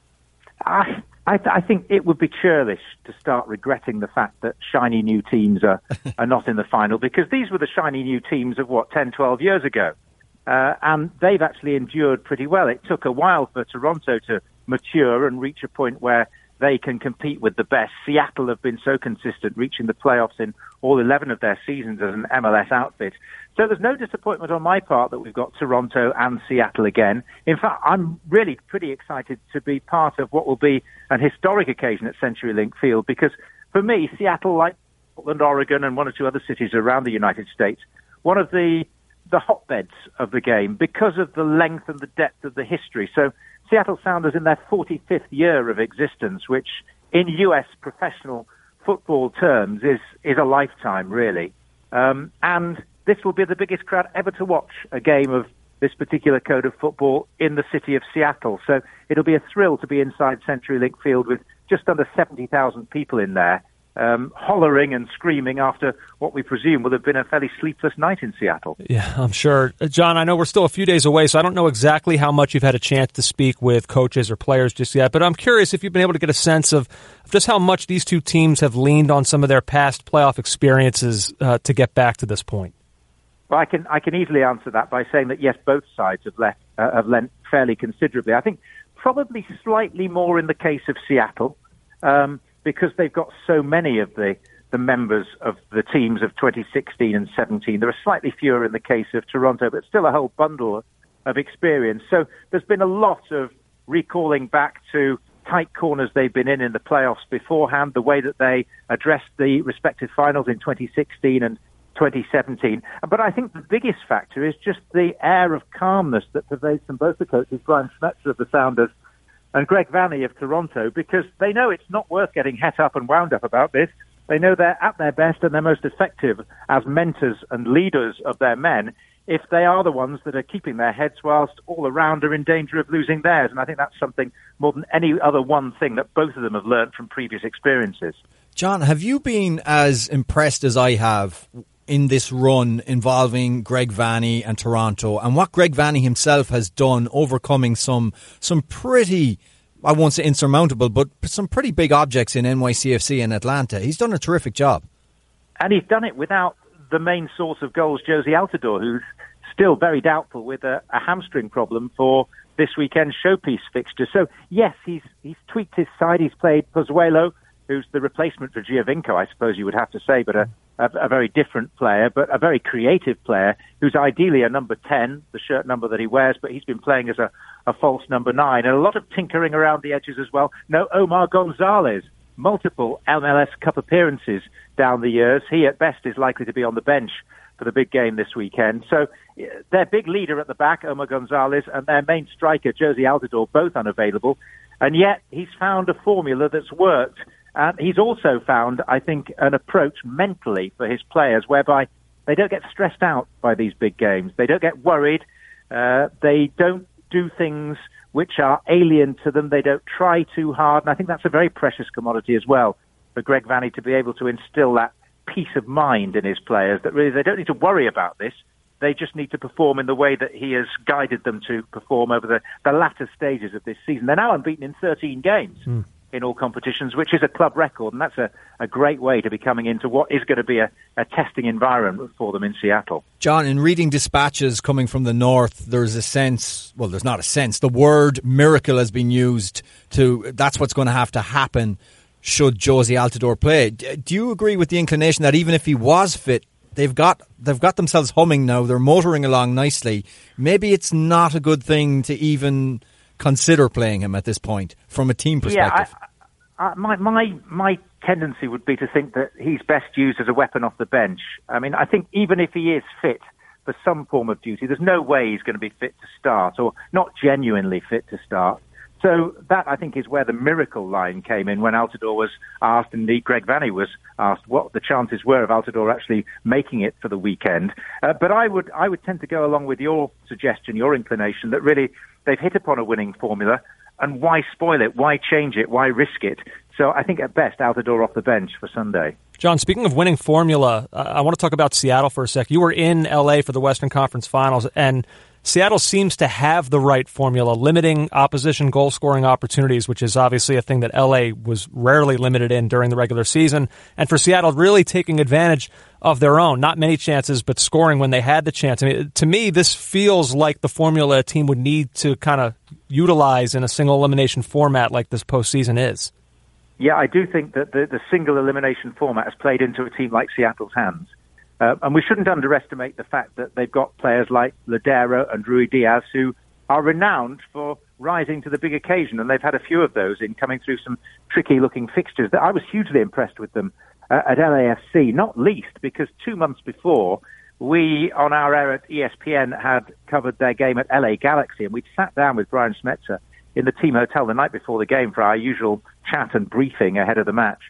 I, I, I think it would be churlish to start regretting the fact that shiny new teams are, are not in the final, because these were the shiny new teams of, what, ten, twelve years ago. Uh, and they've actually endured pretty well. It took a while for Toronto to mature and reach a point where they can compete with the best. Seattle have been so consistent, reaching the playoffs in all eleven of their seasons as an M L S outfit. So there's no disappointment on my part that we've got Toronto and Seattle again. In fact, I'm really pretty excited to be part of what will be an historic occasion at CenturyLink Field, because for me, Seattle, like Portland, Oregon, and one or two other cities around the United States, one of the the hotbeds of the game because of the length and the depth of the history. So Seattle Sounders in their forty-fifth year of existence, which in U S professional football terms is, is a lifetime, really. Um, and this will be the biggest crowd ever to watch a game of this particular code of football in the city of Seattle. So it'll be a thrill to be inside CenturyLink Field with just under seventy thousand people in there, um, hollering and screaming after what we presume will have been a fairly sleepless night in Seattle. Yeah, I'm sure. Uh, John, I know we're still a few days away, so I don't know exactly how much you've had a chance to speak with coaches or players just yet, but I'm curious if you've been able to get a sense of just how much these two teams have leaned on some of their past playoff experiences uh, to get back to this point. Well, I can I can easily answer that by saying that yes, both sides have left uh, have lent fairly considerably. I think probably slightly more in the case of Seattle um, because they've got so many of the the members of the teams of twenty sixteen and seventeen. There are slightly fewer in the case of Toronto, but still a whole bundle of experience. So there's been a lot of recalling back to tight corners they've been in in the playoffs beforehand, the way that they addressed the respective finals in twenty sixteen and twenty seventeen. But I think the biggest factor is just the air of calmness that pervades from both the coaches, Brian Schmetzer of the Sounders and Greg Vanney of Toronto, because they know it's not worth getting het up and wound up about this. They know they're at their best and they're most effective as mentors and leaders of their men if they are the ones that are keeping their heads whilst all around are in danger of losing theirs. And I think that's something more than any other one thing that both of them have learned from previous experiences. John, have you been as impressed as I have in this run involving Greg Vanney and Toronto, and what Greg Vanney himself has done, overcoming some some pretty, I won't say insurmountable, but some pretty big objects in N Y C F C and Atlanta? He's done a terrific job. And he's done it without the main source of goals, Josie Altidore, who's still very doubtful with a, a hamstring problem for this weekend's showpiece fixture. So, yes, he's he's tweaked his side. He's played Pozuelo, who's the replacement for Giovinco, I suppose you would have to say, but a, a, a very different player, but a very creative player, who's ideally a number ten, the shirt number that he wears, but he's been playing as a, a false number nine, and a lot of tinkering around the edges as well. No, Omar Gonzalez, multiple M L S Cup appearances down the years. He, at best, is likely to be on the bench for the big game this weekend. So their big leader at the back, Omar Gonzalez, and their main striker, Josie Altidore, both unavailable, and yet he's found a formula that's worked. And he's also found, I think, an approach mentally for his players whereby they don't get stressed out by these big games. They don't get worried. Uh, they don't do things which are alien to them. They don't try too hard. And I think that's a very precious commodity as well for Greg Vanney to be able to instill that peace of mind in his players, that really they don't need to worry about this. They just need to perform in the way that he has guided them to perform over the, the latter stages of this season. They're now unbeaten in thirteen games. Mm. in all competitions, which is a club record, and that's a, a great way to be coming into what is going to be a, a testing environment for them in Seattle. John, in reading dispatches coming from the north, there's a sense, well, there's not a sense, the word miracle has been used to, that's what's going to have to happen should Josie Altidore play. Do you agree with the inclination that even if he was fit, they've got they've got themselves humming now, they're motoring along nicely, maybe it's not a good thing to even consider playing him at this point from a team perspective? Yeah, I, I, my my my tendency would be to think that he's best used as a weapon off the bench. I mean, I think even if he is fit for some form of duty, there's no way he's going to be fit to start, or not genuinely fit to start. So that, I think, is where the miracle line came in when Altidore was asked, and indeed Greg Vanney was asked, what the chances were of Altidore actually making it for the weekend. Uh, but I would I would tend to go along with your suggestion, your inclination, that really they've hit upon a winning formula, and why spoil it? Why change it? Why risk it? So I think at best, Altidore off the bench for Sunday. John, speaking of winning formula, uh, I want to talk about Seattle for a sec. You were in L A for the Western Conference Finals, and Seattle seems to have the right formula, limiting opposition goal-scoring opportunities, which is obviously a thing that L A was rarely limited in during the regular season. And for Seattle, really taking advantage of their own, not many chances, but scoring when they had the chance. I mean, to me, this feels like the formula a team would need to kind of utilize in a single elimination format like this postseason is. Yeah, I do think that the, the single elimination format has played into a team like Seattle's hands. Uh, and we shouldn't underestimate the fact that they've got players like Ladero and Rui Diaz who are renowned for rising to the big occasion, and they've had a few of those in coming through some tricky-looking fixtures. I was hugely impressed with them uh, at L A F C, not least because two months before, we, on our air at E S P N, had covered their game at L A Galaxy, and we'd sat down with Brian Schmetzer in the team hotel the night before the game for our usual chat and briefing ahead of the match.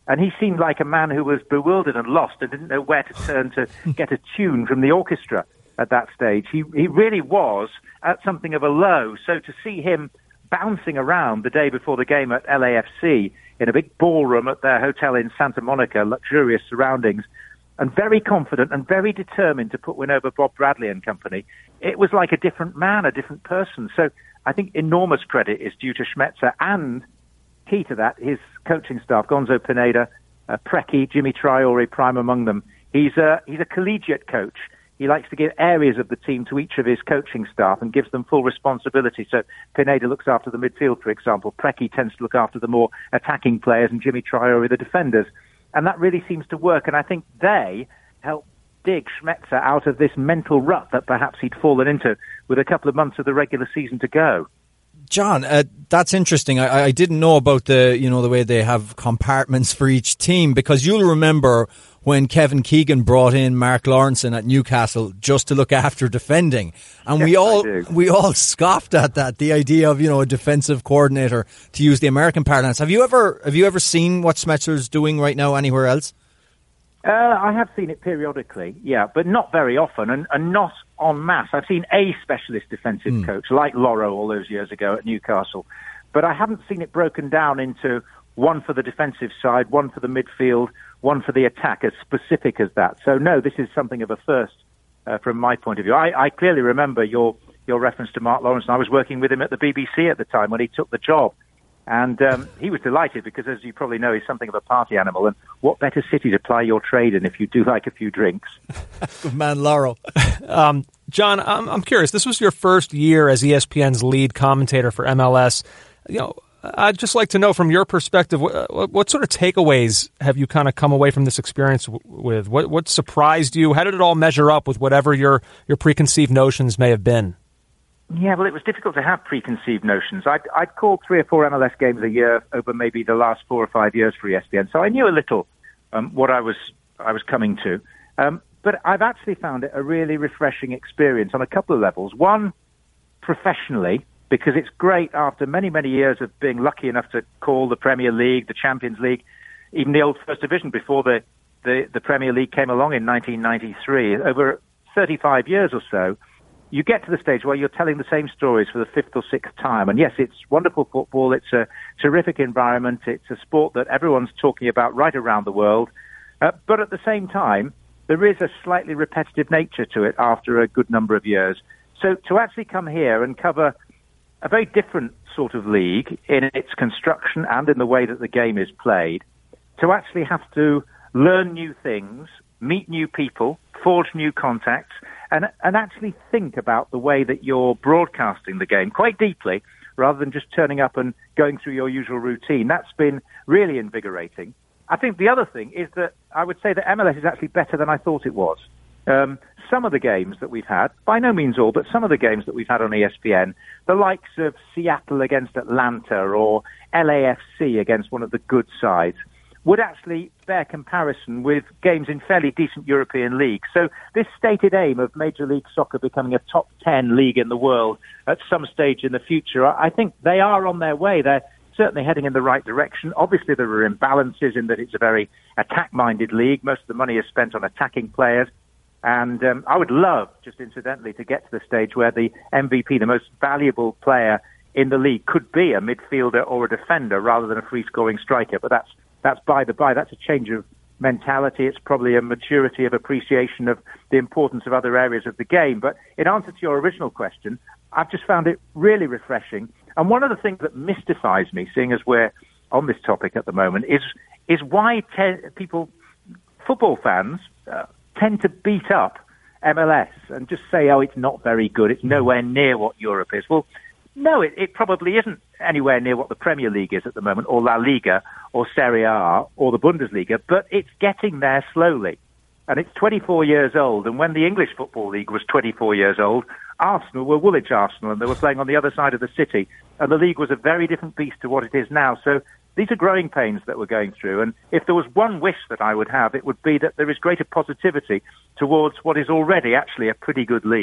And he seemed like a man who was bewildered and lost and didn't know where to turn to get a tune from the orchestra at that stage. He he really was at something of a low. So to see him bouncing around the day before the game at L A F C in a big ballroom at their hotel in Santa Monica, luxurious surroundings, and very confident and very determined to put win over Bob Bradley and company, it was like a different man, a different person. So I think enormous credit is due to Schmetzer, and key to that, his coaching staff, Gonzo Pineda, uh, Preki, Jimmy Traore, prime among them. He's a, he's a collegiate coach. He likes to give areas of the team to each of his coaching staff and gives them full responsibility. So Pineda looks after the midfield, for example. Preki tends to look after the more attacking players, and Jimmy Traore the defenders. And that really seems to work. And I think they help dig Schmetzer out of this mental rut that perhaps he'd fallen into with a couple of months of the regular season to go. John, uh, that's interesting. I, I didn't know about the, you know, the way they have compartments for each team, because you'll remember when Kevin Keegan brought in Mark Lawrenson at Newcastle just to look after defending, and we all we all scoffed at that. The idea of, you know, a defensive coordinator, to use the American parlance. Have you ever have you ever seen what Schmetzer's doing right now anywhere else? Uh, I have seen it periodically, yeah, but not very often, and, and not en masse. I've seen a specialist defensive mm. coach like Loro all those years ago at Newcastle, but I haven't seen it broken down into one for the defensive side, one for the midfield, one for the attack, as specific as that. So no, this is something of a first uh, from my point of view. I, I clearly remember your your reference to Mark Lawrenson. I was working with him at the B B C at the time when he took the job. And um, he was delighted because, as you probably know, he's something of a party animal. And what better city to ply your trade in if you do like a few drinks? Good man, Laurel. um, John, I'm, I'm curious. This was your first year as E S P N's lead commentator for M L S. You know, I'd just like to know from your perspective, what, what sort of takeaways have you kind of come away from this experience w- with? What, what surprised you? How did it all measure up with whatever your, your preconceived notions may have been? Yeah, well, it was difficult to have preconceived notions. I'd, I'd called three or four M L S games a year over maybe the last four or five years for E S P N, so I knew a little um, what I was I was coming to. Um, but I've actually found it a really refreshing experience on a couple of levels. One, professionally, because it's great after many, many years of being lucky enough to call the Premier League, the Champions League, even the old First Division before the, the, the Premier League came along in nineteen ninety-three. Over thirty-five years or so, you get to the stage where you're telling the same stories for the fifth or sixth time. And yes, it's wonderful football. It's a terrific environment. It's a sport that everyone's talking about right around the world. Uh, but at the same time, there is a slightly repetitive nature to it after a good number of years. So to actually come here and cover a very different sort of league in its construction and in the way that the game is played, to actually have to learn new things, meet new people, forge new contacts, and and actually think about the way that you're broadcasting the game quite deeply, rather than just turning up and going through your usual routine. That's been really invigorating. I think the other thing is that I would say that M L S is actually better than I thought it was. Um, some of the games that we've had, by no means all, but some of the games that we've had on E S P N, the likes of Seattle against Atlanta or L A F C against one of the good sides, would actually bear comparison with games in fairly decent European leagues. So this stated aim of Major League Soccer becoming a top ten league in the world at some stage in the future, I think they are on their way. They're certainly heading in the right direction. Obviously, there are imbalances in that it's a very attack-minded league. Most of the money is spent on attacking players. And um, I would love, just incidentally, to get to the stage where the M V P, the most valuable player in the league, could be a midfielder or a defender rather than a free-scoring striker. But that's That's by the by. That's a change of mentality. It's probably a maturity of appreciation of the importance of other areas of the game. But in answer to your original question, I've just found it really refreshing. And one of the things that mystifies me, seeing as we're on this topic at the moment, is is why te- people, football fans, uh, tend to beat up M L S and just say, oh, it's not very good. It's nowhere near what Europe is. Well, no, it, it probably isn't anywhere near what the Premier League is at the moment, or La Liga, or Serie A, or the Bundesliga, but it's getting there slowly. And it's twenty-four years old, and when the English Football League was twenty-four years old, Arsenal were Woolwich Arsenal, and they were playing on the other side of the city, and the league was a very different beast to what it is now. So these are growing pains that we're going through, and if there was one wish that I would have, it would be that there is greater positivity towards what is already actually a pretty good league.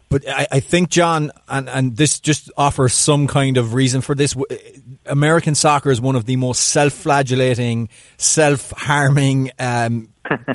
But I, I think, John, and, and this just offers some kind of reason for this. American soccer is one of the most self-flagellating, self-harming, um,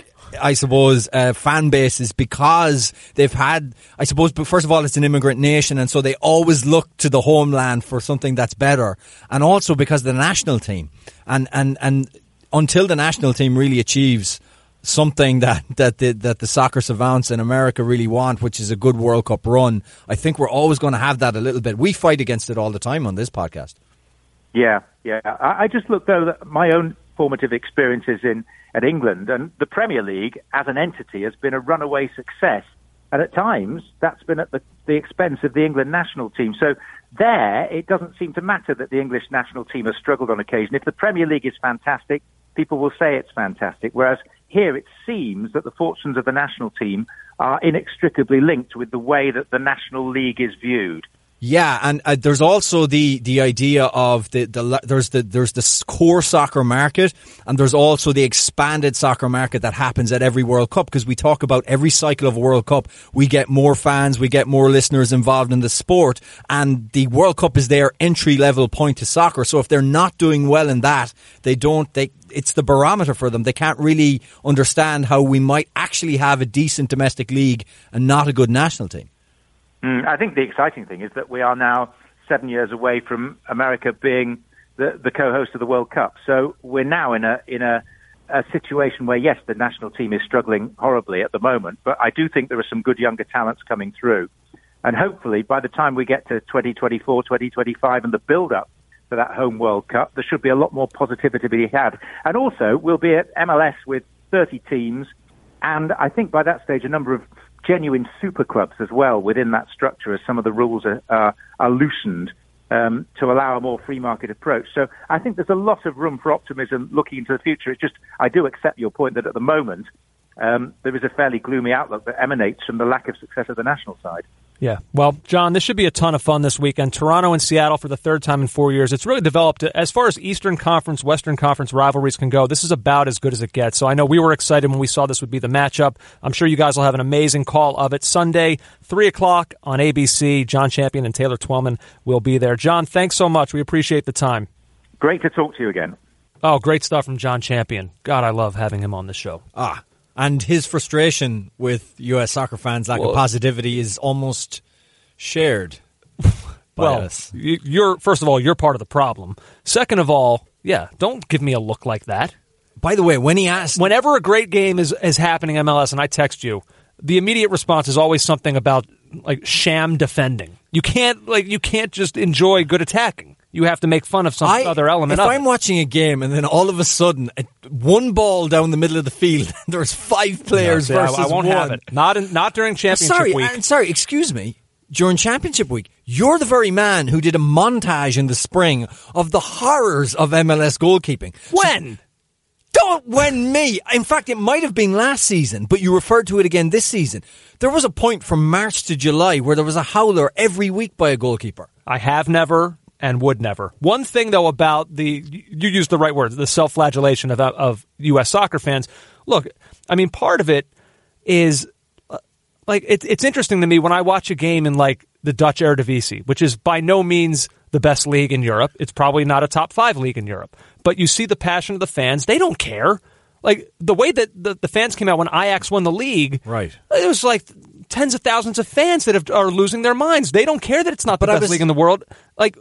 I suppose, uh, fan bases because they've had, I suppose, but first of all, it's an immigrant nation, and so they always look to the homeland for something that's better. And also because of the national team. And, and, and until the national team really achieves something that that the, that the soccer savants in America really want, which is a good World Cup run, I think we're always going to have that a little bit. We fight against it all the time on this podcast. Yeah, yeah. I, I just looked though at my own formative experiences in at England, and the Premier League as an entity has been a runaway success, and at times that's been at the, the expense of the England national team. So there, it doesn't seem to matter that the English national team has struggled on occasion. If the Premier League is fantastic, people will say it's fantastic, whereas here it seems that the fortunes of the national team are inextricably linked with the way that the National League is viewed. Yeah, and uh, there's also the, the idea of the, the there's the there's the core soccer market, and there's also the expanded soccer market that happens at every World Cup, because we talk about every cycle of a World Cup, we get more fans, we get more listeners involved in the sport, and the World Cup is their entry level point to soccer. So if they're not doing well in that, they don't they it's the barometer for them. They can't really understand how we might actually have a decent domestic league and not a good national team. Mm, I think the exciting thing is that we are now seven years away from America being the, the co-host of the World Cup. So we're now in a in a, a situation where, yes, the national team is struggling horribly at the moment, but I do think there are some good younger talents coming through. And hopefully by the time we get to twenty twenty-four, twenty twenty-five and the build-up for that home World Cup, there should be a lot more positivity to be had. And also, we'll be at M L S with thirty teams, and I think by that stage a number of genuine super clubs as well within that structure, as some of the rules are, uh, are loosened um, to allow a more free market approach. So I think there's a lot of room for optimism looking into the future. It's just, I do accept your point that at the moment um, there is a fairly gloomy outlook that emanates from the lack of success of the national side. Yeah. Well, John, this should be a ton of fun this weekend. Toronto and Seattle for the third time in four years. It's really developed, as far as Eastern Conference, Western Conference rivalries can go, this is about as good as it gets. So I know we were excited when we saw this would be the matchup. I'm sure you guys will have an amazing call of it. Sunday, three o'clock on A B C. John Champion and Taylor Twellman will be there. John, thanks so much. We appreciate the time. Great to talk to you again. Oh, great stuff from John Champion. God, I love having him on the show. Ah, and his frustration with U S soccer fans' lack well, of positivity is almost shared by well, us. You're, first of all, you're part of the problem. Second of all, yeah, don't give me a look like that. By the way, when he asked... Whenever a great game is, is happening in M L S and I text you, the immediate response is always something about like sham defending. You can't like you can't just enjoy good attacking. You have to make fun of some I, other element if of I'm it. watching a game and then all of a sudden, one ball down the middle of the field, there's five players no, see, versus I, I won't one. have it. Not in, not during championship sorry, week. I'm sorry, excuse me. During championship week, you're the very man who did a montage in the spring of the horrors of M L S goalkeeping. When? So, don't when me. In fact, it might have been last season, but you referred to it again this season. There was a point from March to July where there was a howler every week by a goalkeeper. I have never and would never. One thing, though, about the, you used the right word, the self-flagellation of, of U S soccer fans. Look, I mean, part of it is... Like, it's it's interesting to me when I watch a game in, like, the Dutch Eredivisie, which is by no means the best league in Europe. It's probably not a top five league in Europe. But you see the passion of the fans. They don't care. Like, the way that the, the fans came out when Ajax won the league, right? It was like tens of thousands of fans that have, are losing their minds. They don't care that it's not the but best was, league in the world. Like,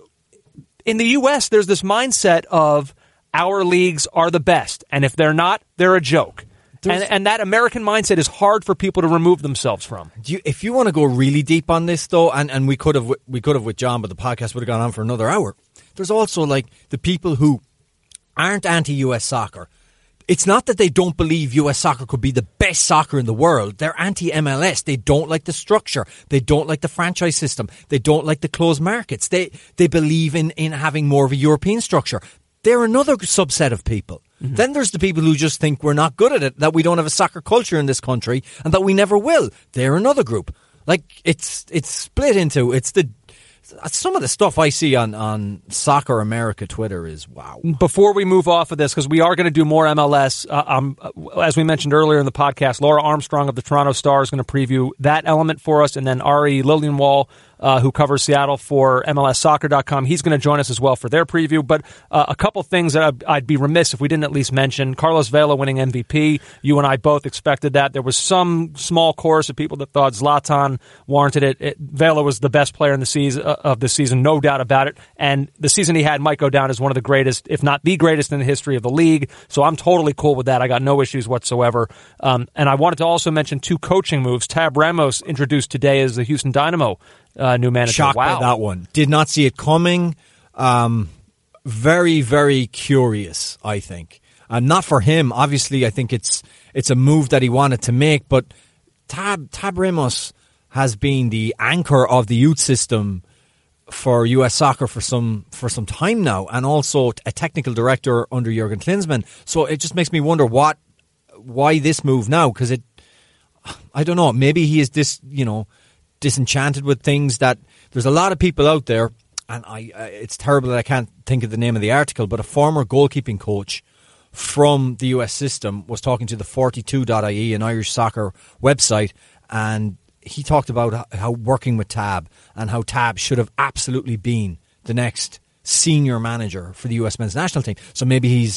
in the U S, there's this mindset of our leagues are the best. And if they're not, they're a joke. And, and that American mindset is hard for people to remove themselves from. Do you, if you want to go really deep on this, though, and, and we could have we could have with John, but the podcast would have gone on for another hour. There's also like the people who aren't anti-U S soccer. It's not that they don't believe U S soccer could be the best soccer in the world. They're anti-M L S. They don't like the structure. They don't like the franchise system. They don't like the closed markets. They they believe in, in having more of a European structure. They're another subset of people. Mm-hmm. Then there's the people who just think we're not good at it, that we don't have a soccer culture in this country, and that we never will. They're another group. Like, it's it's split into, it's the some of the stuff I see on, on Soccer America Twitter is wow. Before we move off of this, because we are going to do more M L S, uh, um, as we mentioned earlier in the podcast, Laura Armstrong of the Toronto Star is going to preview that element for us, and then Ari Lilienwall, uh, who covers Seattle for M L S soccer dot com, he's going to join us as well for their preview. But uh, a couple things that I'd, I'd be remiss if we didn't at least mention. Carlos Vela winning M V P. You and I both expected that. There was some small chorus of people that thought Zlatan warranted it. it Vela was the best player in the season, uh, of the season, no doubt about it. And the season he had might go down as one of the greatest, if not the greatest in the history of the league. So I'm totally cool with that. I got no issues whatsoever. Um, and I wanted to also mention two coaching moves. Tab Ramos introduced today as the Houston Dynamo uh, new manager. Shocked wow. by that one. Did not see it coming. Um, very, very curious, I think. And not for him. Obviously, I think it's it's a move that he wanted to make. But Tab, Tab Ramos has been the anchor of the youth system for U S soccer for some for some time now, and also a technical director under Jurgen Klinsmann. So it just makes me wonder what why this move now, because it I don't know, maybe he is dis you know disenchanted with things. That there's a lot of people out there, and I uh, it's terrible that I can't think of the name of the article, but a former goalkeeping coach from the U S system was talking to the forty-two dot I E, an Irish soccer website, and he talked about how working with Tab and how Tab should have absolutely been the next senior manager for the U S men's national team. So maybe he's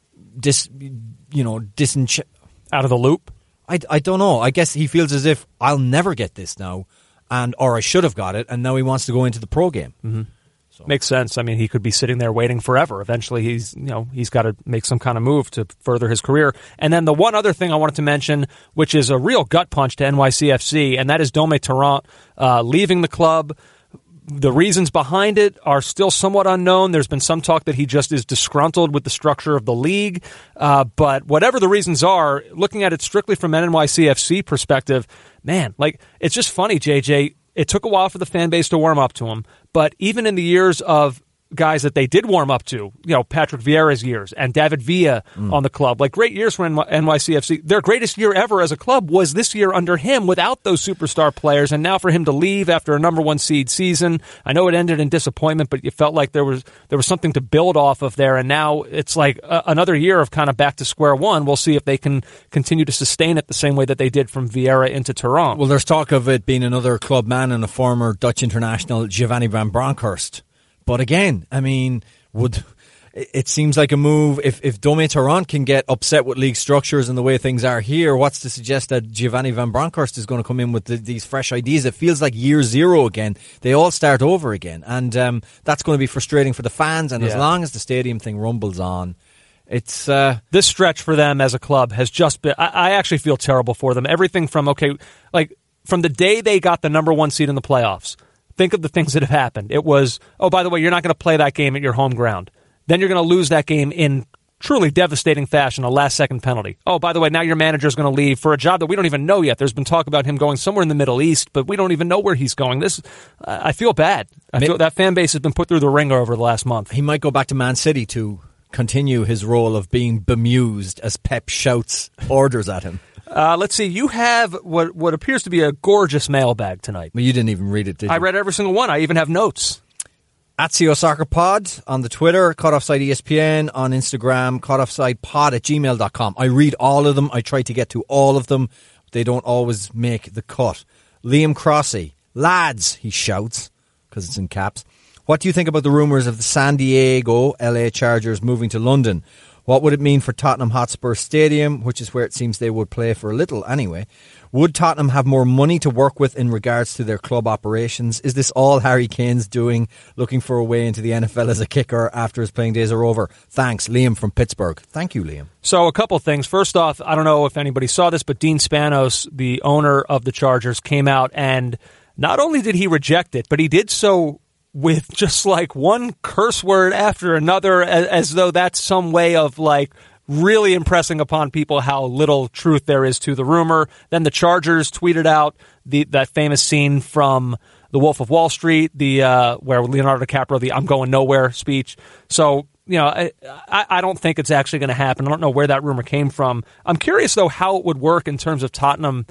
dis, you know, disench- out of the loop. I, I don't know. I guess he feels as if I'll never get this now, and or I should have got it, and now he wants to go into the pro game. Mm-hmm. So. Makes sense. I mean, he could be sitting there waiting forever. Eventually, he's you know he's got to make some kind of move to further his career. And then the one other thing I wanted to mention, which is a real gut punch to N Y C F C, and that is Dome Tarrant uh, leaving the club. The reasons behind it are still somewhat unknown. There's been some talk that he just is disgruntled with the structure of the league. Uh, but whatever the reasons are, looking at it strictly from an N Y C F C perspective, man, like it's just funny, J J. It took a while for the fan base to warm up to him, but even in the years of guys that they did warm up to, you know, Patrick Vieira's years and David Villa mm. on the club, like great years for N Y C F C. Their greatest year ever as a club was this year under him without those superstar players, and now for him to leave after a number one seed season, I know it ended in disappointment, but you felt like there was there was something to build off of there, and now it's like a, another year of kind of back to square one. We'll see if they can continue to sustain it the same way that they did from Vieira into Tarrant. Well, there's talk of it being another club man and a former Dutch international, Giovanni van Bronckhorst. But again, I mean, would it seems like a move. If if Dome Tarrant can get upset with league structures and the way things are here, what's to suggest that Giovanni van Bronckhorst is going to come in with the, these fresh ideas? It feels like year zero again. They all start over again, and um, that's going to be frustrating for the fans. And yeah. as long as the stadium thing rumbles on, it's uh, this stretch for them as a club has just been. I, I actually feel terrible for them. Everything from okay, like from the day they got the number one seed in the playoffs. Think of the things that have happened. It was, oh, by the way, you're not going to play that game at your home ground. Then you're going to lose that game in truly devastating fashion, a last-second penalty. Oh, by the way, now your manager's going to leave for a job that we don't even know yet. There's been talk about him going somewhere in the Middle East, but we don't even know where he's going. This, uh, I feel bad. I feel that fan base has been put through the ringer over the last month. He might go back to Man City to continue his role of being bemused as Pep shouts orders at him. Uh, let's see. You have what what appears to be a gorgeous mailbag tonight. Well, you didn't even read it, did you? I read every single one. I even have notes. At C O Soccer Pod on the Twitter, Cut Offside E S P N on Instagram, cutoffsidepod at gmail dot com. I read all of them. I try to get to all of them. They don't always make the cut. Liam Crossy. Lads, he shouts, because it's in caps. What do you think about the rumours of the San Diego L A Chargers moving to London? What would it mean for Tottenham Hotspur Stadium, which is where it seems they would play for a little anyway? Would Tottenham have more money to work with in regards to their club operations? Is this all Harry Kane's doing, looking for a way into the N F L as a kicker after his playing days are over? Thanks, Liam from Pittsburgh. Thank you, Liam. So a couple things. First off, I don't know if anybody saw this, but Dean Spanos, the owner of the Chargers, came out and not only did he reject it, but he did so with just like one curse word after another, as, as though that's some way of like really impressing upon people how little truth there is to the rumor. Then the Chargers tweeted out the that famous scene from The Wolf of Wall Street, the uh, where Leonardo DiCaprio, the "I'm going nowhere" speech. So, you know, I, I, I don't think it's actually going to happen. I don't know where that rumor came from. I'm curious, though, how it would work in terms of Tottenham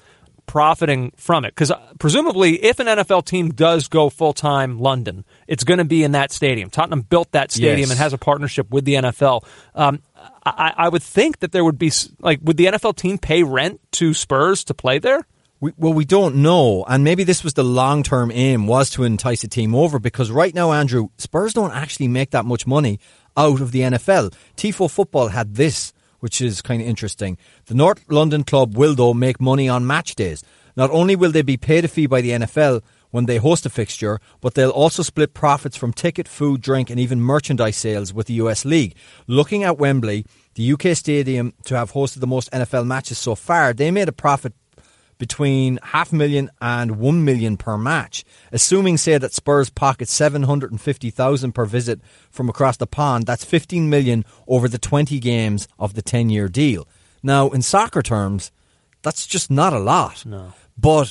profiting from it? Because presumably, if an N F L team does go full-time London, it's going to be in that stadium. Tottenham built that stadium Yes. and has a partnership with the N F L. Um, I, I would think that there would be, like, would the N F L team pay rent to Spurs to play there? We, well, we don't know, and maybe this was the long-term aim, was to entice a team over, because right now, Andrew, Spurs don't actually make that much money out of the N F L. Tifo Football had this, which is kind of interesting. The North London club will, though, make money on match days. Not only will they be paid a fee by the N F L when they host a fixture, but they'll also split profits from ticket, food, drink and even merchandise sales with the U S League. Looking at Wembley, the U K stadium to have hosted the most N F L matches so far, they made a profit between half a million and one million per match. Assuming, say, that Spurs pocket seven hundred fifty thousand per visit from across the pond, that's fifteen million over the twenty games of the ten-year deal. Now, in soccer terms, that's just not a lot. No. But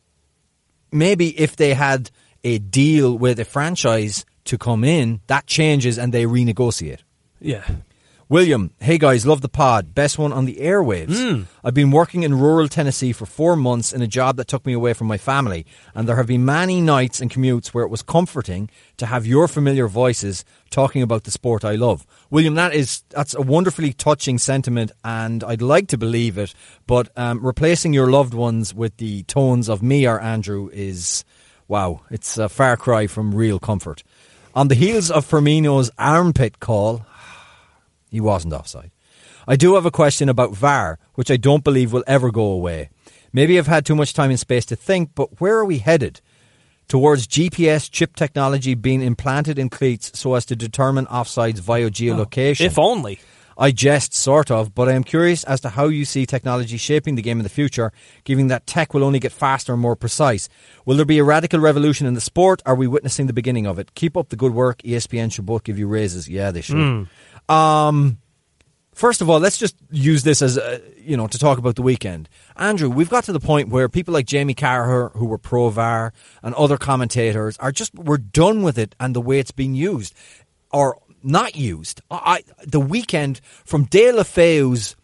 maybe if they had a deal with a franchise to come in, that changes and they renegotiate. Yeah. William, hey guys, love the pod. Best one on the airwaves. Mm. I've been working in rural Tennessee for four months in a job that took me away from my family, and there have been many nights and commutes where it was comforting to have your familiar voices talking about the sport I love. William, that is that's a wonderfully touching sentiment, and I'd like to believe it, but um, replacing your loved ones with the tones of me or Andrew is, wow, it's a far cry from real comfort. On the heels of Firmino's armpit call, he wasn't offside. I do have a question about V A R, which I don't believe will ever go away. Maybe I've had too much time and space to think, but where are we headed? Towards G P S chip technology being implanted in cleats so as to determine offsides via geolocation. If only. I jest, sort of, but I am curious as to how you see technology shaping the game in the future, given that tech will only get faster and more precise. Will there be a radical revolution in the sport? Are we witnessing the beginning of it? Keep up the good work. E S P N should both give you raises. Yeah, they should. Mm. Um, first of all, let's just use this as, a, you know, to talk about the weekend. Andrew, we've got to the point where people like Jamie Carragher, who were pro-V A R, and other commentators are just, we're done with it and the way it's being used. Or not used. I, the weekend from De La Feu's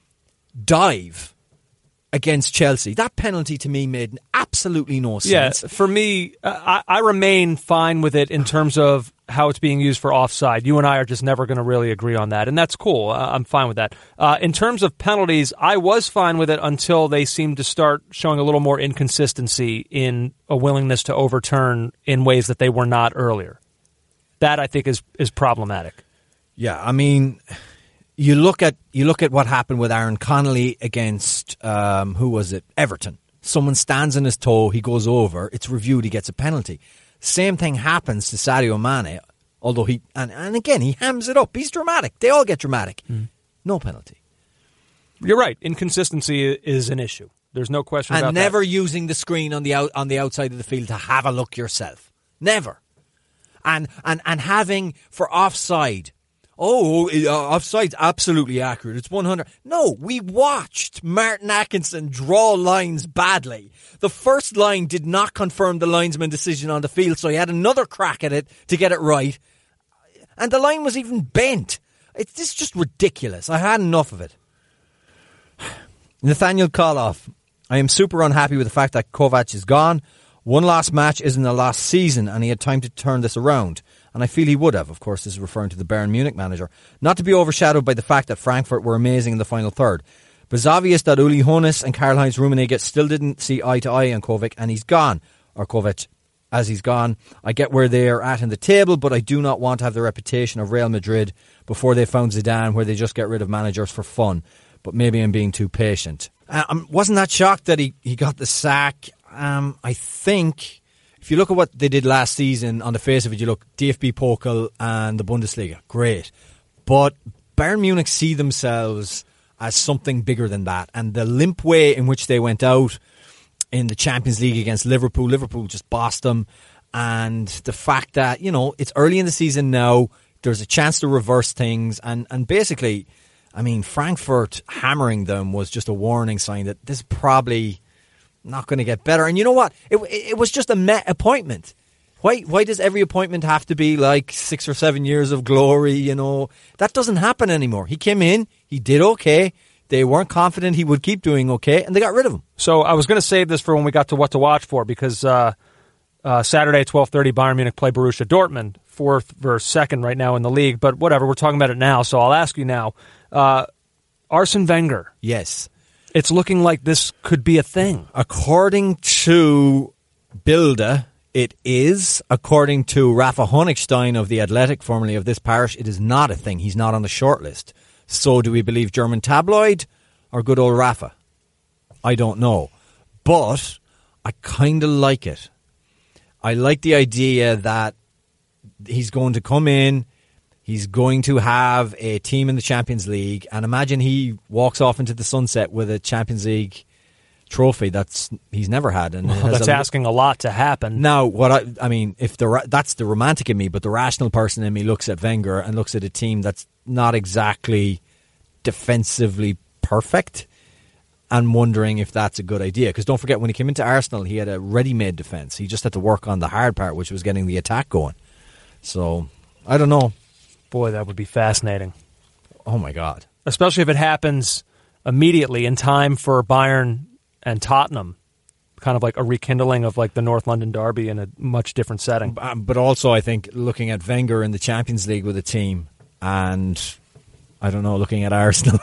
dive against Chelsea, that penalty to me made absolutely no sense. Yeah, for me, uh, I, I remain fine with it in terms of how it's being used for offside. You and I are just never going to really agree on that, and that's cool. Uh, I'm fine with that. Uh, in terms of penalties, I was fine with it until they seemed to start showing a little more inconsistency in a willingness to overturn in ways that they were not earlier. That, I think, is is problematic. Yeah, I mean, you look at you look at what happened with Aaron Connolly against um, who was it? Everton. Someone stands on his toe, he goes over, it's reviewed, he gets a penalty. Same thing happens to Sadio Mane, although he and, and again he hams it up. He's dramatic. They all get dramatic. Mm. No penalty. You're right. Inconsistency is an issue. There's no question and about never that. using the screen on the out on the outside of the field to have a look yourself. Never. And and and having for offside. Oh, uh, offside's absolutely accurate. It's one hundred. No, we watched Martin Atkinson draw lines badly. The first line did not confirm the linesman decision on the field, so he had another crack at it to get it right. And the line was even bent. It's this is just ridiculous. I had enough of it. Nathaniel Koloff. I am super unhappy with the fact that Kovac is gone. One last match isn't a lost season, and he had time to turn this around. And I feel he would have. Of course, this is referring to the Bayern Munich manager. Not to be overshadowed by the fact that Frankfurt were amazing in the final third. But it's obvious that Uli Hoeneß and Karl-Heinz Rummenigge still didn't see eye to eye on Kovac, and he's gone. Or Kovac, as he's gone. I get where they're at in the table, but I do not want to have the reputation of Real Madrid before they found Zidane, where they just get rid of managers for fun. But maybe I'm being too patient. I um, wasn't that shocked that he, he got the sack. Um, I think if you look at what they did last season, on the face of it, you look D F B Pokal and the Bundesliga, great. But Bayern Munich see themselves as something bigger than that. And the limp way in which they went out in the Champions League against Liverpool, Liverpool just bossed them. And the fact that, you know, it's early in the season now, there's a chance to reverse things. And, and basically, I mean, Frankfurt hammering them was just a warning sign that this probably not going to get better. And you know what? It, it, it was just a Met appointment. Why Why does every appointment have to be like six or seven years of glory, you know? That doesn't happen anymore. He came in, he did okay. They weren't confident he would keep doing okay, and they got rid of him. So I was going to save this for when we got to what to watch for, because uh, uh, Saturday, twelve thirty, Bayern Munich play Borussia Dortmund, fourth versus second right now in the league. But whatever, we're talking about it now, so I'll ask you now. Uh, Arsene Wenger. Yes. It's looking like this could be a thing. According to Bilde, it is. According to Rafa Honigstein of The Athletic, formerly of this parish, it is not a thing. He's not on the shortlist. So do we believe German tabloid or good old Rafa? I don't know. But I kind of like it. I like the idea that he's going to come in, he's going to have a team in the Champions League, and imagine he walks off into the sunset with a Champions League trophy that's he's never had. And well, that's a, asking a lot to happen. Now, what I I mean, if the that's the romantic in me, but the rational person in me looks at Wenger and looks at a team that's not exactly defensively perfect and wondering if that's a good idea. Because don't forget, when he came into Arsenal, he had a ready-made defence. He just had to work on the hard part, which was getting the attack going. So, I don't know. Boy, that would be fascinating. Oh, my God. Especially if it happens immediately in time for Bayern and Tottenham. Kind of like a rekindling of like the North London derby in a much different setting. But also, I think, looking at Wenger in the Champions League with a team and... I don't know, looking at Arsenal,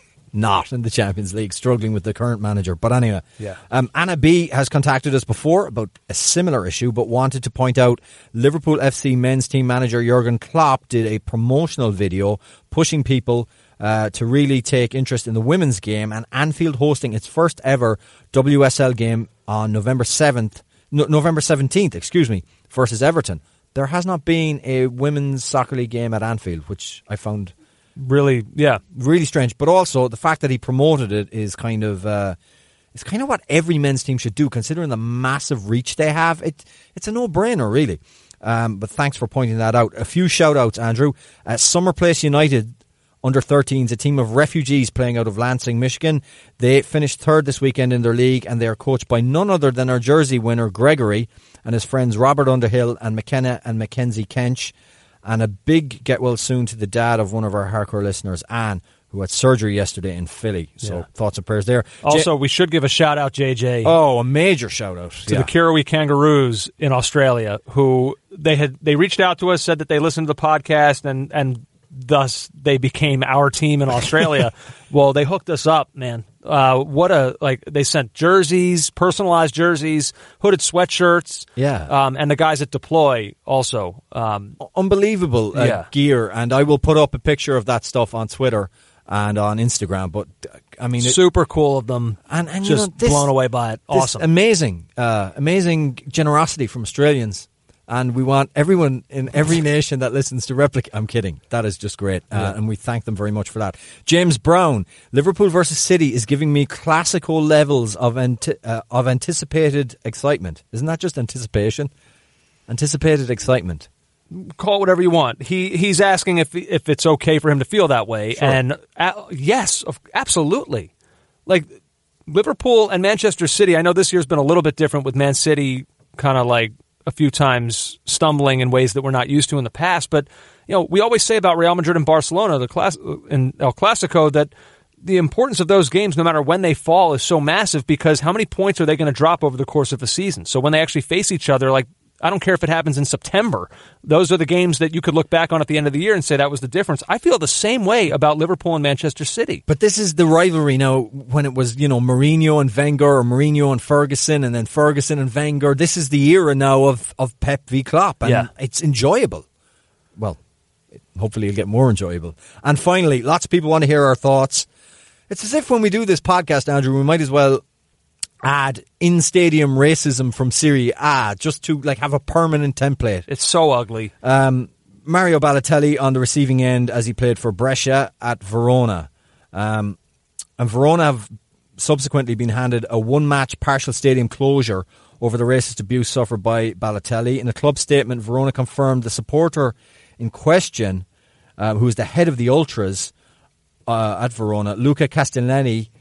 not in the Champions League, struggling with the current manager. But anyway, yeah. um, Anna B has contacted us before about a similar issue, but wanted to point out Liverpool F C men's team manager Jurgen Klopp did a promotional video pushing people uh, to really take interest in the women's game, and Anfield hosting its first ever W S L game on November seventh, no, November seventeenth, excuse me, versus Everton. There has not been a women's soccer league game at Anfield, which I found... Really, yeah, really strange. But also the fact that he promoted it is kind of uh, it's kind of what every men's team should do, considering the massive reach they have. It it's a no-brainer, really. Um, but thanks for pointing that out. A few shout-outs, Andrew. Uh, Summer Place United under thirteens, a team of refugees playing out of Lansing, Michigan. They finished third this weekend in their league, and they are coached by none other than our jersey winner Gregory and his friends Robert Underhill and McKenna and Mackenzie Kench. And a big get well soon to the dad of one of our hardcore listeners, Anne, who had surgery yesterday in Philly. So yeah. Thoughts and prayers there. Also, J- we should give a shout out, J J. Oh, a major shout out to yeah. the Kirawee Kangaroos in Australia, who they had they reached out to us, said that they listened to the podcast, and and thus they became our team in Australia. Well, they hooked us up, man. Uh, what a like they sent jerseys, personalized jerseys, hooded sweatshirts, yeah, um, and the guys at Deploy also, um, unbelievable uh, yeah. gear. And I will put up a picture of that stuff on Twitter and on Instagram. But I mean, it, super cool of them, and and just you know, this, blown away by it. Awesome, amazing, uh, amazing generosity from Australians. And we want everyone in every nation that listens to replicate. I'm kidding. That is just great. Uh, yeah. And we thank them very much for that. James Brown, Liverpool versus City is giving me classical levels of anti- uh, of anticipated excitement. Isn't that just anticipation? Anticipated excitement. Call it whatever you want. He He's asking if if it's okay for him to feel that way. Sure. And uh, yes, absolutely. Like Liverpool and Manchester City, I know this year's been a little bit different with Man City kind of like a few times stumbling in ways that we're not used to in the past. But, you know, we always say about Real Madrid and Barcelona, the class in El Clasico, that the importance of those games, no matter when they fall, is so massive because how many points are they going to drop over the course of a season? So when they actually face each other, like, I don't care if it happens in September. Those are the games that you could look back on at the end of the year and say that was the difference. I feel the same way about Liverpool and Manchester City. But this is the rivalry now when it was, you know, Mourinho and Wenger or Mourinho and Ferguson and then Ferguson and Wenger. This is the era now of, of Pep v Klopp. And yeah. It's enjoyable. Well, hopefully it'll get more enjoyable. And finally, lots of people want to hear our thoughts. It's as if when we do this podcast, Andrew, we might as well add in-stadium racism from Serie A just to like have a permanent template. It's so ugly. Um, Mario Balotelli on the receiving end as he played for Brescia at Verona. Um, and Verona have subsequently been handed a one-match partial stadium closure over the racist abuse suffered by Balotelli. In a club statement, Verona confirmed the supporter in question, uh, who is the head of the Ultras uh, at Verona, Luca Castellani,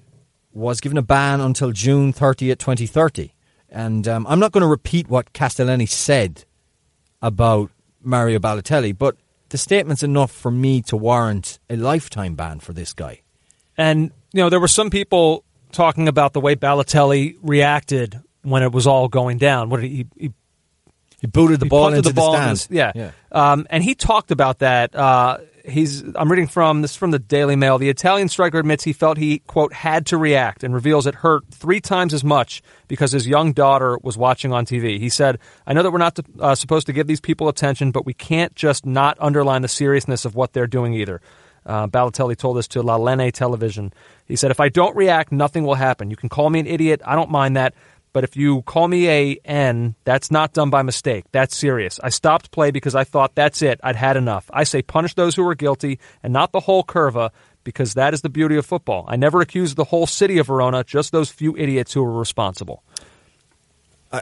was given a ban until June thirtieth, twenty thirty. And um, I'm not going to repeat what Castellani said about Mario Balotelli, but the statement's enough for me to warrant a lifetime ban for this guy. And you know, there were some people talking about the way Balotelli reacted when it was all going down. What did he? he He booted the he ball punted into the, the, ball stand. in his- yeah, yeah. Um, and he talked about that. Uh, he's. I'm reading from this is from the Daily Mail. The Italian striker admits he felt he quote had to react and reveals it hurt three times as much because his young daughter was watching on T V. He said, "I know that we're not uh, supposed to give these people attention, but we can't just not underline the seriousness of what they're doing either." Uh, Balotelli told this to La Lene television. He said, "If I don't react, nothing will happen. You can call me an idiot. I don't mind that. But if you call me a N, that's not done by mistake. That's serious. I stopped play because I thought that's it. I'd had enough. I say punish those who are guilty and not the whole curva because that is the beauty of football. I never accused the whole city of Verona, just those few idiots who were responsible." Uh,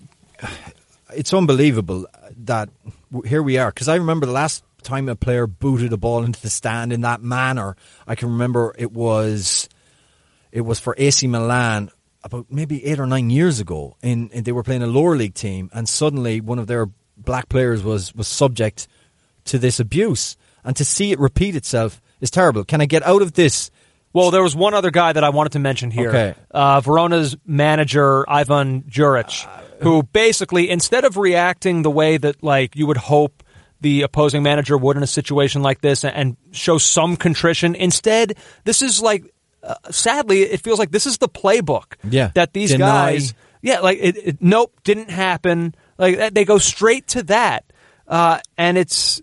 it's unbelievable that here we are. Because I remember the last time a player booted a ball into the stand in that manner, I can remember it was it was for A C Milan about maybe eight or nine years ago. In, in they were playing a lower league team, and suddenly one of their black players was was subject to this abuse, and to see it repeat itself is terrible. Can I get out of this? Well, there was one other guy that I wanted to mention here. Okay. Uh, Verona's manager, Ivan Juric, uh, who basically, instead of reacting the way that like you would hope the opposing manager would in a situation like this and, and show some contrition, instead, this is like, Uh, sadly, it feels like this is the playbook. Yeah. That these Deny. guys, yeah, like it, it, nope, didn't happen. Like they go straight to that, uh, and it's,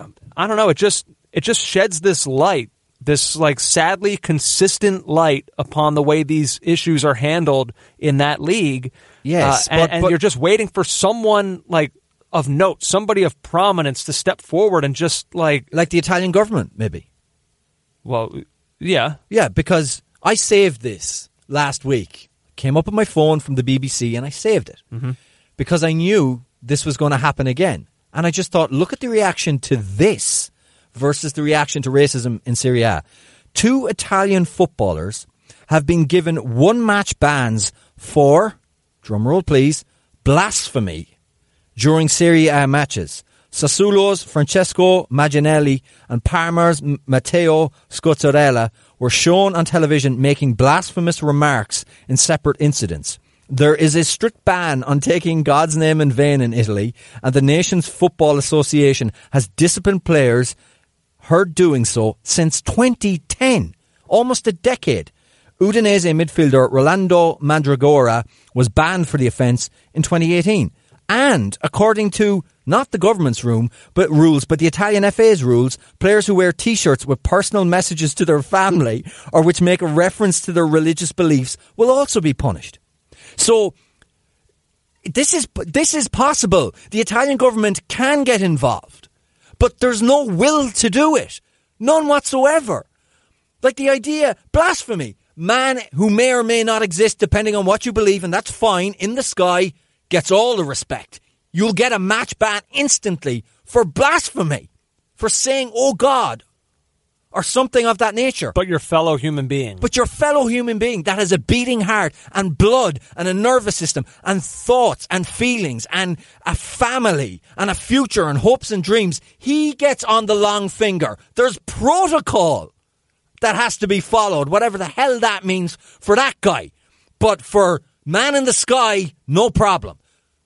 I don't know, it just it just sheds this light, this like sadly consistent light upon the way these issues are handled in that league. Yes, uh, and, but, and but you're just waiting for someone like of note, somebody of prominence to step forward and just like like the Italian government, maybe. Well. Yeah. Yeah, because I saved this last week. Came up on my phone from the B B C and I saved it. Mm-hmm. Because I knew this was going to happen again. And I just thought, look at the reaction to this versus the reaction to racism in Serie A. Two Italian footballers have been given one-match bans for, drumroll please, blasphemy during Serie A matches. Sassuolo's Francesco Magginelli and Parma's Matteo Scozzarella were shown on television making blasphemous remarks in separate incidents. There is a strict ban on taking God's name in vain in Italy, and the nation's football association has disciplined players heard doing so since twenty ten, almost a decade. Udinese midfielder Rolando Mandragora was banned for the offence in twenty eighteen. And according to not the government's room, but rules, but the Italian F A's rules, players who wear T-shirts with personal messages to their family or which make a reference to their religious beliefs will also be punished. So this is this is possible. The Italian government can get involved, but there's no will to do it. None whatsoever. Like the idea, blasphemy, man who may or may not exist depending on what you believe, and that's fine, in the sky, gets all the respect. You'll get a match ban instantly for blasphemy, for saying, oh God, or something of that nature. But your fellow human being. But your fellow human being that has a beating heart and blood and a nervous system and thoughts and feelings and a family and a future and hopes and dreams, he gets on the long finger. There's protocol that has to be followed, whatever the hell that means for that guy. But for man in the sky, no problem.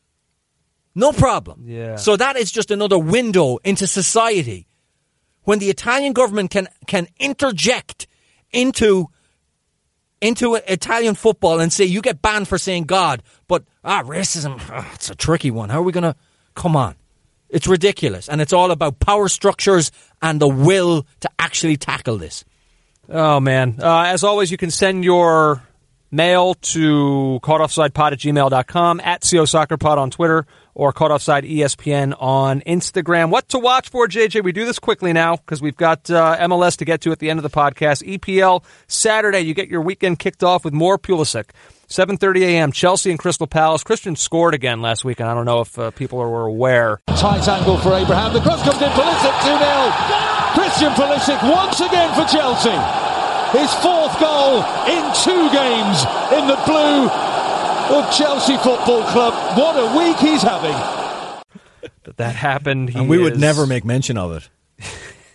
No problem. Yeah. So that is just another window into society. When the Italian government can can interject into into Italian football and say, you get banned for saying God, but ah, racism, oh, it's a tricky one. How are we going to, come on. It's ridiculous. And it's all about power structures and the will to actually tackle this. Oh, man. Uh, as always, you can send your mail to caughtoffsidepod at gmail dot com, at C O Soccer Pod on Twitter, or Caughtoffside E S P N on Instagram. What to watch for, J J? We do this quickly now because we've got uh, M L S to get to at the end of the podcast. E P L Saturday, you get your weekend kicked off with more Pulisic. seven thirty a.m., Chelsea and Crystal Palace. Christian scored again last week, and I don't know if uh, people were aware. Tight angle for Abraham. The cross comes in. Pulisic two nil. Christian Pulisic once again for Chelsea. His fourth goal in two games in the blue of Chelsea Football Club. What a week he's having. That happened. He and we is... would never make mention of it.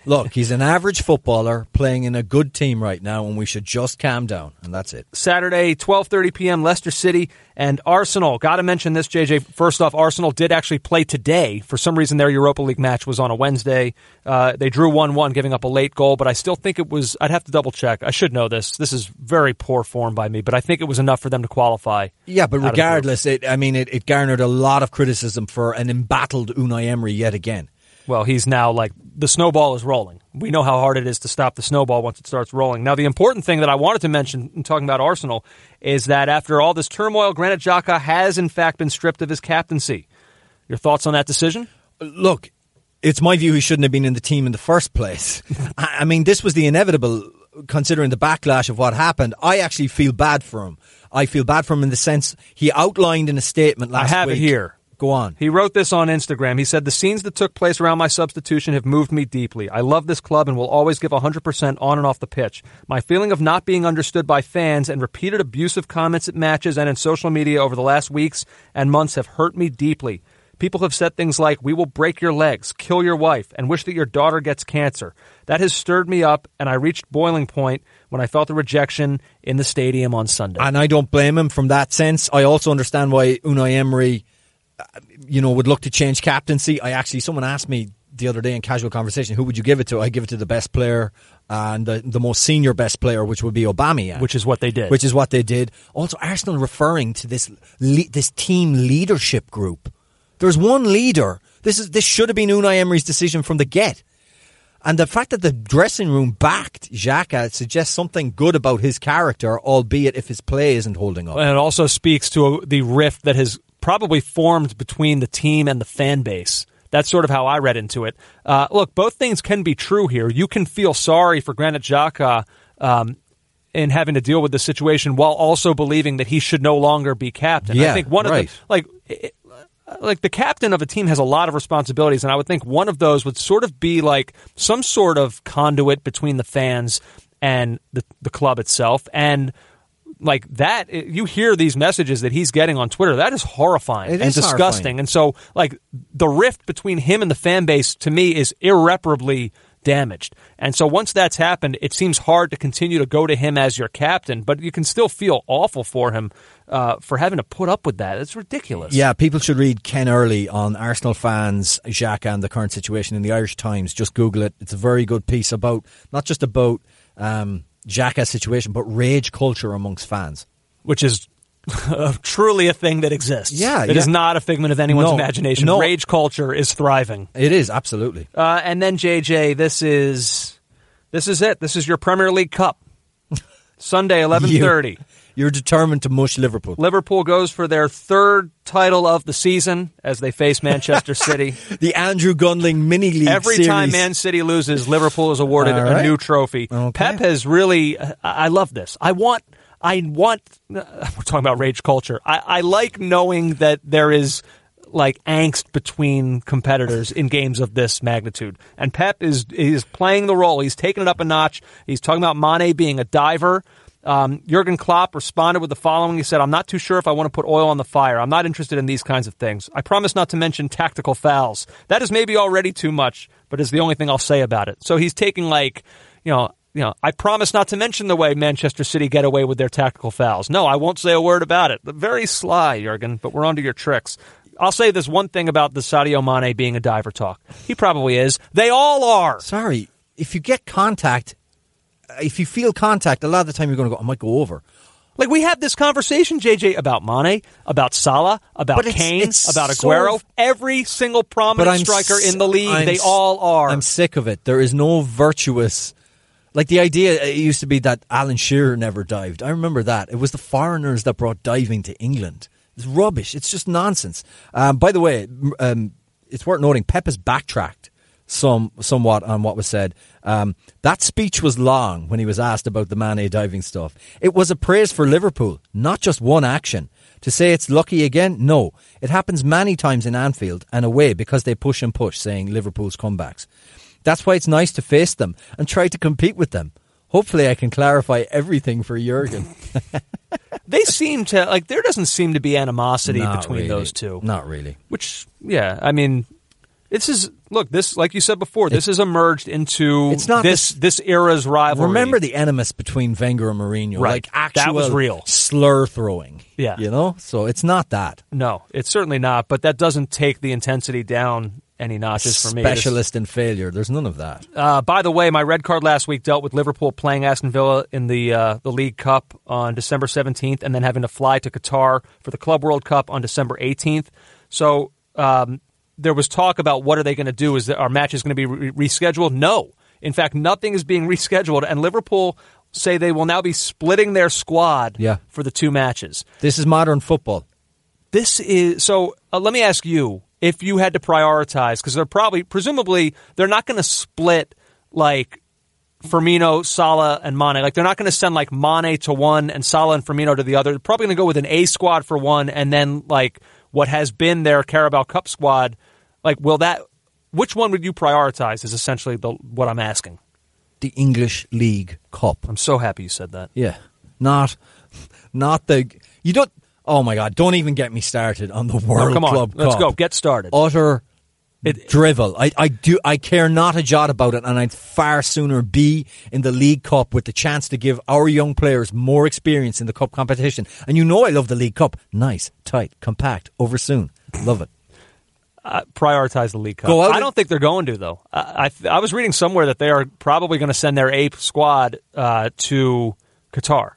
Look, he's an average footballer playing in a good team right now, and we should just calm down, and that's it. Saturday, twelve thirty p.m., Leicester City and Arsenal. Got to mention this, J J. First off, Arsenal did actually play today. For some reason, their Europa League match was on a Wednesday. Uh, they drew one one, giving up a late goal, but I still think it was, I'd have to double check. I should know this. This is very poor form by me, but I think it was enough for them to qualify. Yeah, but regardless, it, I mean, it, it garnered a lot of criticism for an embattled Unai Emery yet again. Well, he's now like, the snowball is rolling. We know how hard it is to stop the snowball once it starts rolling. Now, the important thing that I wanted to mention in talking about Arsenal is that after all this turmoil, Granit Xhaka has in fact been stripped of his captaincy. Your thoughts on that decision? Look, it's my view he shouldn't have been in the team in the first place. I mean, this was the inevitable, considering the backlash of what happened. I actually feel bad for him. I feel bad for him in the sense he outlined in a statement last week. I have week, it here. Go on. He wrote this on Instagram. He said, the scenes that took place around my substitution have moved me deeply. I love this club and will always give one hundred percent on and off the pitch. My feeling of not being understood by fans and repeated abusive comments at matches and in social media over the last weeks and months have hurt me deeply. People have said things like, we will break your legs, kill your wife, and wish that your daughter gets cancer. That has stirred me up, and I reached boiling point when I felt the rejection in the stadium on Sunday. And I don't blame him from that sense. I also understand why Unai Emery, you know, would look to change captaincy. I actually, someone asked me the other day in casual conversation, who would you give it to? I give it to the best player and the, the most senior best player, which would be Aubameyang. Which is what they did. Which is what they did. Also, Arsenal referring to this le- this team leadership group. There's one leader. This is this should have been Unai Emery's decision from the get. And the fact that the dressing room backed Xhaka suggests something good about his character, albeit if his play isn't holding up. And it also speaks to a, the rift that has probably formed between the team and the fan base. That's sort of how I read into it. Uh, look, both things can be true here. You can feel sorry for Granit Xhaka um, in having to deal with the situation while also believing that he should no longer be captain. Yeah, I think one right. of the like. It, Like the captain of a team has a lot of responsibilities, and I would think one of those would sort of be like some sort of conduit between the fans and the the club itself. And like that, you hear these messages that he's getting on Twitter. That is horrifying it and is disgusting. Horrifying. And so, like the rift between him and the fan base to me is irreparably damaged. And so once that's happened, it seems hard to continue to go to him as your captain, but you can still feel awful for him uh, for having to put up with that. It's ridiculous. Yeah, people should read Ken Early on Arsenal fans, Xhaka and the current situation in the Irish Times. Just Google it. It's a very good piece about, not just about um, Xhaka's situation, but rage culture amongst fans. Which is truly a thing that exists. Yeah, It yeah. is not a figment of anyone's No, imagination. no. Rage culture is thriving. It is, absolutely. Uh, and then, J J, this is this is it. This is your Premier League Cup. Sunday, eleven thirty. You, you're determined to mush Liverpool. Liverpool goes for their third title of the season as they face Manchester City. The Andrew Gunling Mini League Every series. time Man City loses, Liverpool is awarded All a right. new trophy. Okay. Pep has really... I I love this. I want... I want... We're talking about rage culture. I, I like knowing that there is like angst between competitors in games of this magnitude. And Pep is is playing the role. He's taking it up a notch. He's talking about Mane being a diver. Um, Jurgen Klopp responded with the following. He said, I'm not too sure if I want to put oil on the fire. I'm not interested in these kinds of things. I promise not to mention tactical fouls. That is maybe already too much, but is the only thing I'll say about it. So he's taking like, you know, you know, I promise not to mention the way Manchester City get away with their tactical fouls. No, I won't say a word about it. Very sly, Jurgen, but we're onto your tricks. I'll say this one thing about the Sadio Mane being a diver talk. He probably is. They all are. Sorry, if you get contact, if you feel contact, a lot of the time you're going to go, I might go over. Like, we have this conversation, J J, about Mane, about Salah, about But it's- Kane, it's about so- Aguero. Every single But prominent I'm striker s- in the league, I'm they s- all are. I'm sick of it. There is no virtuous... Like the idea, it used to be that Alan Shearer never dived. I remember that. It was the foreigners that brought diving to England. It's rubbish. It's just nonsense. Um, by the way, um, it's worth noting, Pep has backtracked some somewhat on what was said. Um, that speech was long when he was asked about the Mane diving stuff. It was a praise for Liverpool, not just one action. To say it's lucky again, no. It happens many times in Anfield and away because they push and push, saying Liverpool's comebacks. That's why it's nice to face them and try to compete with them. Hopefully I can clarify everything for Jurgen. They seem to, like, there doesn't seem to be animosity Not between really. those two. Not really. Which, yeah, I mean, This is look. This, like you said before, this has emerged into It's not this the- this era's rivalry. Remember the animus between Wenger and Mourinho, Right. like actual That was real. slur throwing. Yeah. you know. So it's not that No, it's certainly not. But that doesn't take the intensity down any notches for me. This- specialist in failure. There's none of that. Uh, by the way, my red card last week dealt with Liverpool playing Aston Villa in the uh, the League Cup on December seventeenth, and then having to fly to Qatar for the Club World Cup on December eighteenth. So. Um, There was talk about what are they going to do? Is that our match is going to be re- rescheduled? No. In fact, nothing is being rescheduled, and Liverpool say they will now be splitting their squad Yeah. for the two matches. This is modern football. This is so. Uh, let me ask you: if you had to prioritize, because they're probably, presumably, they're not going to split like Firmino, Salah, and Mane. Like they're not going to send like Mane to one and Salah and Firmino to the other. They're probably going to go with an A squad for one, and then like what has been their Carabao Cup squad. Like, will that? Which one would you prioritize? Is essentially the what I'm asking. The English League Cup. I'm so happy you said that. Yeah, not, not the. You don't. Oh my God! Don't even get me started on the World No, come on, Club let's Cup. go. Get started. Utter It- drivel. I, I do. I care not a jot about it, and I'd far sooner be in the League Cup with the chance to give our young players more experience in the cup competition. And you know, I love the League Cup. Nice, tight, compact, over soon. Love it. Uh, prioritize the League Cup. Go out I and- don't think they're going to, though. I, I, I was reading somewhere that they are probably going to send their A squad uh, to Qatar.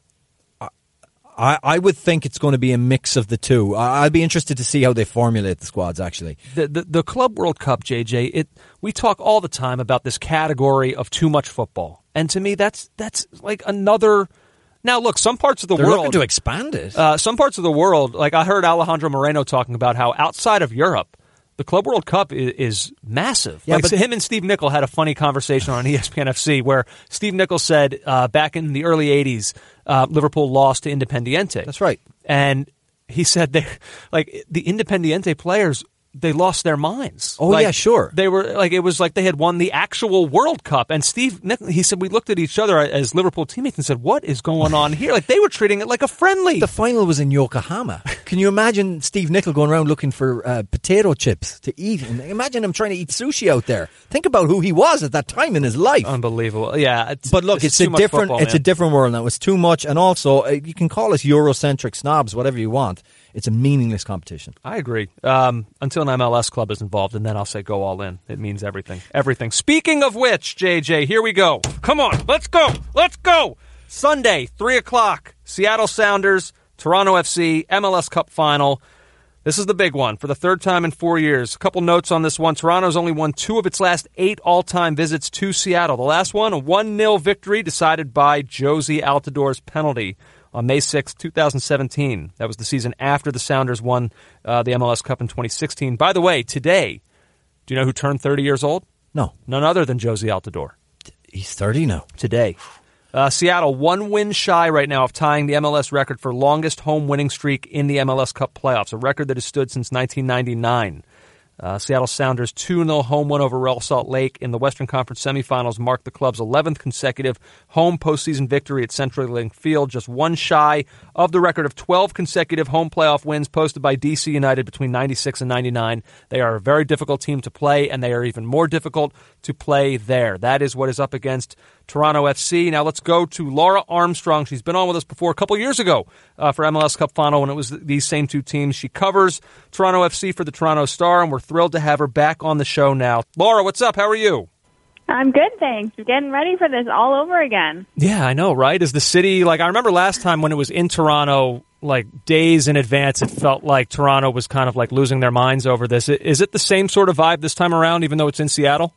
I, I would think it's going to be a mix of the two. I, I'd be interested to see how they formulate the squads, actually. The, the the Club World Cup, J J. It we talk all the time about this category of too much football, and to me, that's that's like another. Now, look, some parts of the They're world looking to expand it. Uh, some parts of the world, like I heard Alejandro Moreno talking about how outside of Europe, the Club World Cup is, is massive. Yeah, like, but- so him and Steve Nicol had a funny conversation on E S P N F C where Steve Nicol said uh, back in the early eighties, uh, Liverpool lost to Independiente. That's right. And he said they, like the Independiente players, they lost their minds. Oh, Like, yeah, sure. They were like it was like they had won the actual World Cup. And Steve, Nic- he said we looked at each other as Liverpool teammates and said, "What is going on here?" Like they were treating it like a friendly. The final was in Yokohama. Can you imagine Steve Nicol going around looking for uh, potato chips to eat? And imagine him trying to eat sushi out there. Think about who he was at that time in his life. Unbelievable. Yeah. It's, But look, this it's is a too much different, football, it's a man. different world now. It's too much, and also uh, you can call us Eurocentric snobs, whatever you want. It's a meaningless competition. I agree. Um, until an M L S club is involved, and then I'll say go all in. It means everything. Everything. Speaking of which, J J, here we go. Come on. Let's go. Let's go. Sunday, three o'clock. Seattle Sounders, Toronto F C, M L S Cup Final. This is the big one for the third time in four years. A couple notes on this one. Toronto's only won two of its last eight all-time visits to Seattle. The last one, a one nil victory decided by Josie Altidor's penalty on May sixth, twenty seventeen. That was the season after the Sounders won uh, the M L S Cup in twenty sixteen. By the way, today, do you know who turned thirty years old? No, None other than Josie Altidore. he's thirty now. Today. Uh, Seattle, one win shy right now of tying the M L S record for longest home winning streak in the M L S Cup playoffs, a record that has stood since nineteen ninety-nine. Uh, Seattle Sounders' two nil home win over Real Salt Lake in the Western Conference semifinals marked the club's eleventh consecutive home postseason victory at CenturyLink Field, just one shy of the record of twelve consecutive home playoff wins posted by D C United between ninety-six and ninety-nine. They are a very difficult team to play, and they are even more difficult to play there. That is what is up against Toronto F C. Now let's go to Laura Armstrong. She's been on with us before a couple years ago uh, for M L S Cup Final when it was these same two teams. She covers Toronto F C for the Toronto Star, and we're thrilled to have her back on the show now. Laura, what's up? How are you? I'm good, thanks. Getting ready for this all over again. Yeah, I know, right? Is the city, like, I remember last time when it was in Toronto, like, days in advance, it felt like Toronto was kind of, like, losing their minds over this. Is it the same sort of vibe this time around, even though it's in Seattle?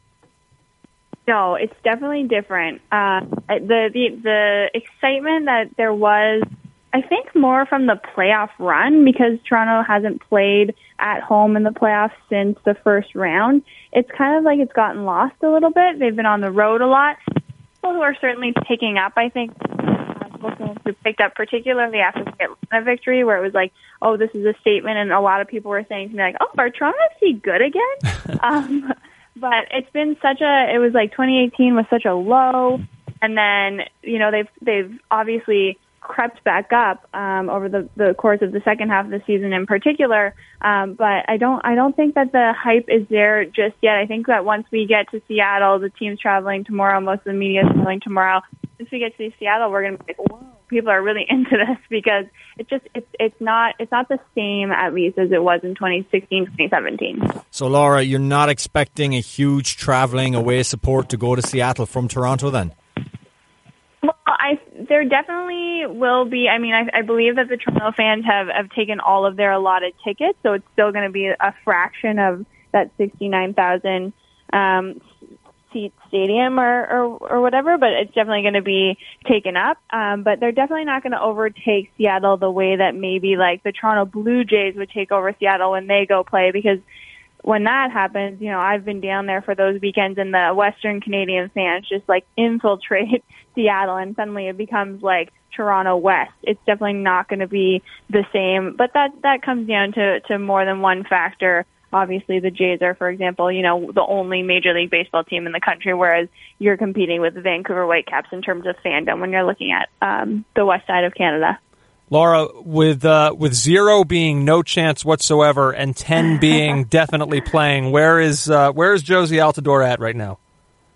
No, it's definitely different. Uh, the, the the excitement that there was, I think, more from the playoff run because Toronto hasn't played at home in the playoffs since the first round. It's kind of like it's gotten lost a little bit. They've been on the road a lot. People who are certainly picking up, I think, people who picked up particularly after the Atlanta victory, where it was like, oh, this is a statement, and a lot of people were saying to me like, oh, are Toronto F C good again? um, but it's been such a, it was like twenty eighteen was such a low, and then, you know, they've they've obviously crept back up um, over the, the course of the second half of the season in particular. Um, but I don't I don't think that the hype is there just yet. I think that once we get to Seattle, the team's traveling tomorrow, most of the media is traveling tomorrow. Once we get to Seattle, we're going to be like, whoa, people are really into this, because it's just it's it's not it's not the same, at least, as it was in twenty sixteen, twenty seventeen. So, Laura, you're not expecting a huge travelling away support to go to Seattle from Toronto then? Well, I there definitely will be. I mean, I, I believe that the Toronto fans have, have taken all of their allotted tickets, so it's still going to be a fraction of that sixty-nine thousand um, seat stadium or, or, or whatever, but it's definitely going to be taken up. Um, but they're definitely not going to overtake Seattle the way that maybe like the Toronto Blue Jays would take over Seattle when they go play, because when that happens, you know, I've been down there for those weekends, and the Western Canadian fans just like infiltrate Seattle, and suddenly it becomes like Toronto West. It's definitely not going to be the same, but that that comes down to to more than one factor. Obviously, the Jays are, for example, you know, the only Major League Baseball team in the country, whereas you're competing with the Vancouver Whitecaps in terms of fandom when you're looking at um, the west side of Canada. Laura, with uh, with zero being no chance whatsoever and ten being definitely playing, where is uh, where is Josie Altidore at right now?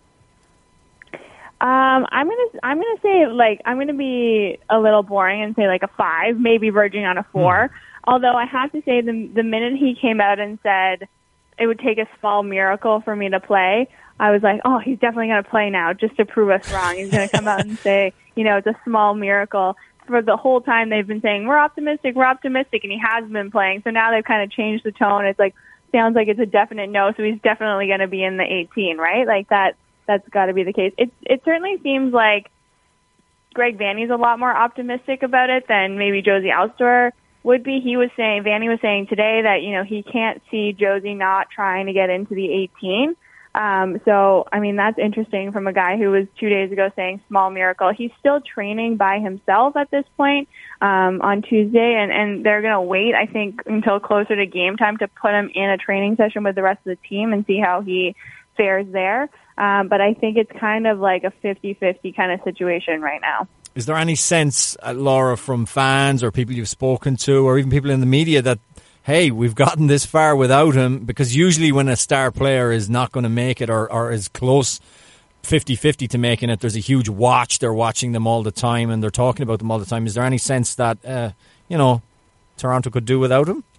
Um, I'm gonna I'm gonna say like I'm gonna be a little boring and say like a five, maybe verging on a four. Hmm. Although I have to say the the minute he came out and said it would take a small miracle for me to play, I was like, oh, he's definitely gonna play now just to prove us wrong. He's gonna come out and say, you know, it's a small miracle. For the whole time they've been saying, we're optimistic, we're optimistic, and he has been playing. So now they've kind of changed the tone. It's like, sounds like it's a definite no, so he's definitely going to be in the eighteen, right? Like that, that's got to be the case. It, it certainly seems like Greg Vanney's a lot more optimistic about it than maybe Josie Altidore would be. He was saying, Vanney was saying today that, you know, he can't see Josie not trying to get into the eighteen. Um, so, I mean, that's interesting from a guy who was two days ago saying small miracle. He's still training by himself at this point um, on Tuesday, and, and they're going to wait, I think, until closer to game time to put him in a training session with the rest of the team and see how he fares there. Um, but I think it's kind of like a fifty-fifty kind of situation right now. Is there any sense, uh, Laura, from fans or people you've spoken to or even people in the media that, hey, we've gotten this far without him? Because usually when a star player is not going to make it or, or is close fifty-fifty to making it, there's a huge watch. They're watching them all the time and they're talking about them all the time. Is there any sense that, uh, you know, Toronto could do without him?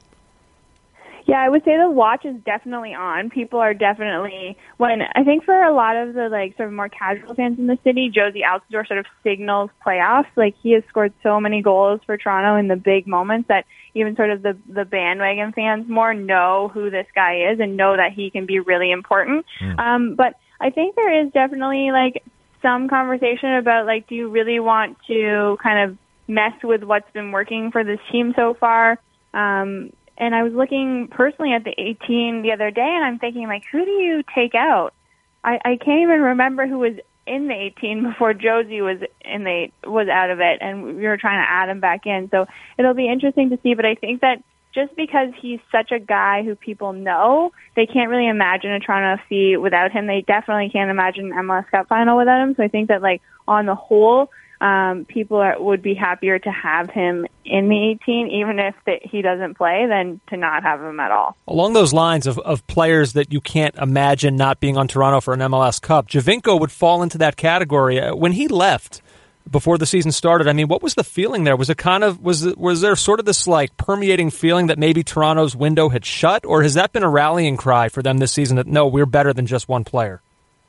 Yeah, I would say the watch is definitely on. People are definitely, when I think for a lot of the like sort of more casual fans in the city, Josie Altidore sort of signals playoffs. Like he has scored so many goals for Toronto in the big moments that even sort of the, the bandwagon fans more know who this guy is and know that he can be really important. Mm. Um, but I think there is definitely like some conversation about like, do you really want to kind of mess with what's been working for this team so far? Um, And I was looking personally at the eighteen the other day, and I'm thinking, like, who do you take out? I, I can't even remember who was in the eighteen before Josie was in the was out of it, and we were trying to add him back in. So it'll be interesting to see. But I think that just because he's such a guy who people know, they can't really imagine a Toronto F C without him. They definitely can't imagine an M L S Cup final without him. So I think that, like, on the whole, Um, people are, would be happier to have him in the eighteen, even if the, he doesn't play, than to not have him at all. Along those lines of, of players that you can't imagine not being on Toronto for an M L S Cup, Giovinco would fall into that category. When he left before the season started, I mean, what was the feeling there? Was it kind of was was there sort of this like permeating feeling that maybe Toronto's window had shut, or has that been a rallying cry for them this season that no, we're better than just one player?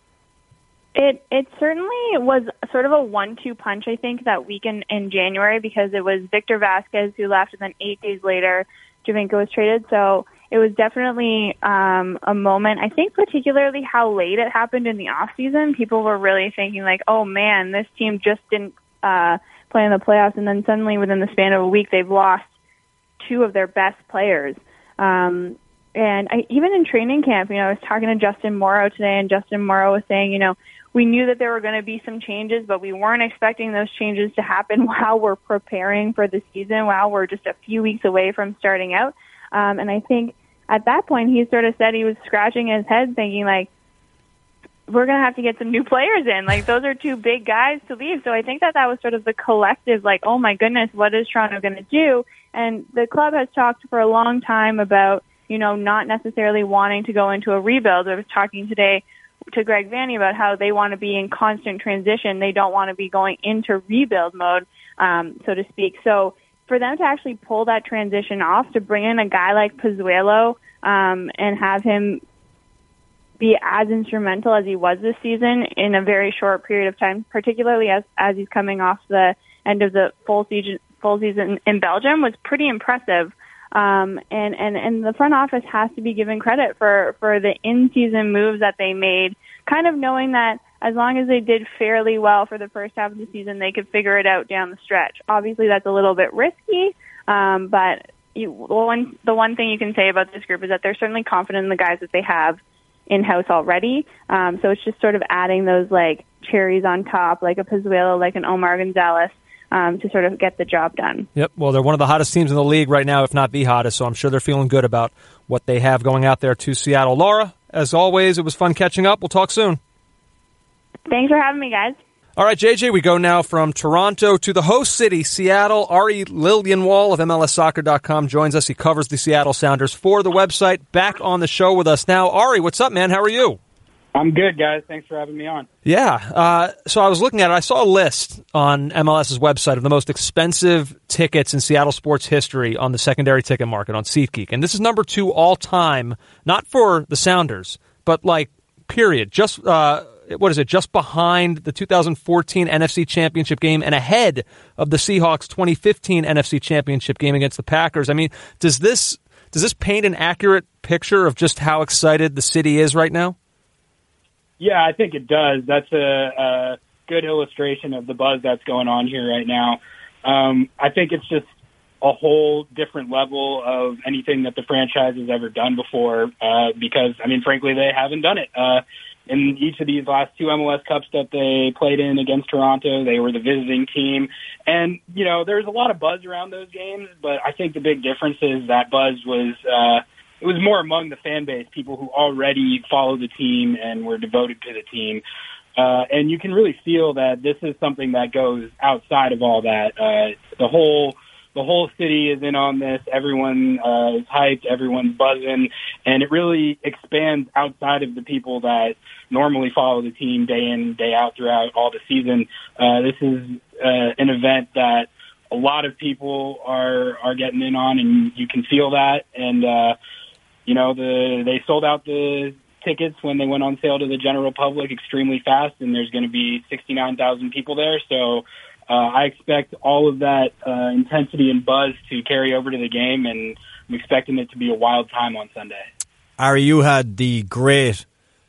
It it certainly was sort of a one two punch, I think, that week in, in January, because it was Victor Vasquez who left, and then eight days later, Giovinco was traded. So it was definitely um, a moment. I think particularly how late it happened in the off season. People were really thinking like, oh man, this team just didn't uh, play in the playoffs, and then suddenly within the span of a week, they've lost two of their best players. Um, and I, even in training camp, you know, I was talking to Justin Morrow today, and Justin Morrow was saying, you know, we knew that there were going to be some changes, but we weren't expecting those changes to happen while we're preparing for the season, while we're just a few weeks away from starting out. Um, and I think at that point, he sort of said he was scratching his head thinking, like, we're going to have to get some new players in. Like, those are two big guys to leave. So I think that that was sort of the collective, like, oh my goodness, what is Toronto going to do? And the club has talked for a long time about, you know, not necessarily wanting to go into a rebuild. I was talking today to Greg Vanney about how they want to be in constant transition. They don't want to be going into rebuild mode, um, so to speak. So for them to actually pull that transition off, to bring in a guy like Pozuelo um, and have him be as instrumental as he was this season in a very short period of time, particularly as as he's coming off the end of the full season full season in Belgium, was pretty impressive. Um, and, and, and the front office has to be given credit for, for the in-season moves that they made, kind of knowing that as long as they did fairly well for the first half of the season, they could figure it out down the stretch. Obviously, that's a little bit risky, um, but you, one, the one thing you can say about this group is that they're certainly confident in the guys that they have in-house already. Um, so it's just sort of adding those, like, cherries on top, like a Pozuelo, like an Omar Gonzalez, Um, to sort of get the job done. Yep. Well, they're one of the hottest teams in the league right now, if not the hottest, so I'm sure they're feeling good about what they have going out there to Seattle. Laura, as always, it was fun catching up. We'll talk soon. Thanks for having me, guys. All right, J J, we go now from Toronto to the host city, Seattle. Ari Lillienwall of M L S soccer dot com joins us. He covers the Seattle Sounders for the website. Back on the show with us now. Ari, what's up, man? How are you? I'm good, guys. Thanks for having me on. Yeah. Uh, so I was looking at it. I saw a list on M L S's website of the most expensive tickets in Seattle sports history on the secondary ticket market on SeatGeek. And this is number two all time, not for the Sounders, but like, period. Just, uh, what is it? Just behind the two thousand fourteen N F C Championship game and ahead of the Seahawks' twenty fifteen N F C Championship game against the Packers. I mean, does this, does this paint an accurate picture of just how excited the city is right now? Yeah, I think it does. That's a, a good illustration of the buzz that's going on here right now. Um, I think it's just a whole different level of anything that the franchise has ever done before uh, because, I mean, frankly, they haven't done it. Uh, in each of these last two M L S Cups that they played in against Toronto, they were the visiting team. And, you know, there's a lot of buzz around those games, but I think the big difference is that buzz was uh, – it was more among the fan base, people who already follow the team and were devoted to the team. Uh, and you can really feel that this is something that goes outside of all that. Uh, the whole the whole city is in on this. Everyone uh, is hyped. Everyone's buzzing. And it really expands outside of the people that normally follow the team day in, day out throughout all the season. Uh, this is uh, an event that a lot of people are, are getting in on, and you can feel that. And, uh, You know, the they sold out the tickets when they went on sale to the general public extremely fast, and there's going to be sixty-nine thousand people there. So uh, I expect all of that uh, intensity and buzz to carry over to the game, and I'm expecting it to be a wild time on Sunday. Ari, you had the great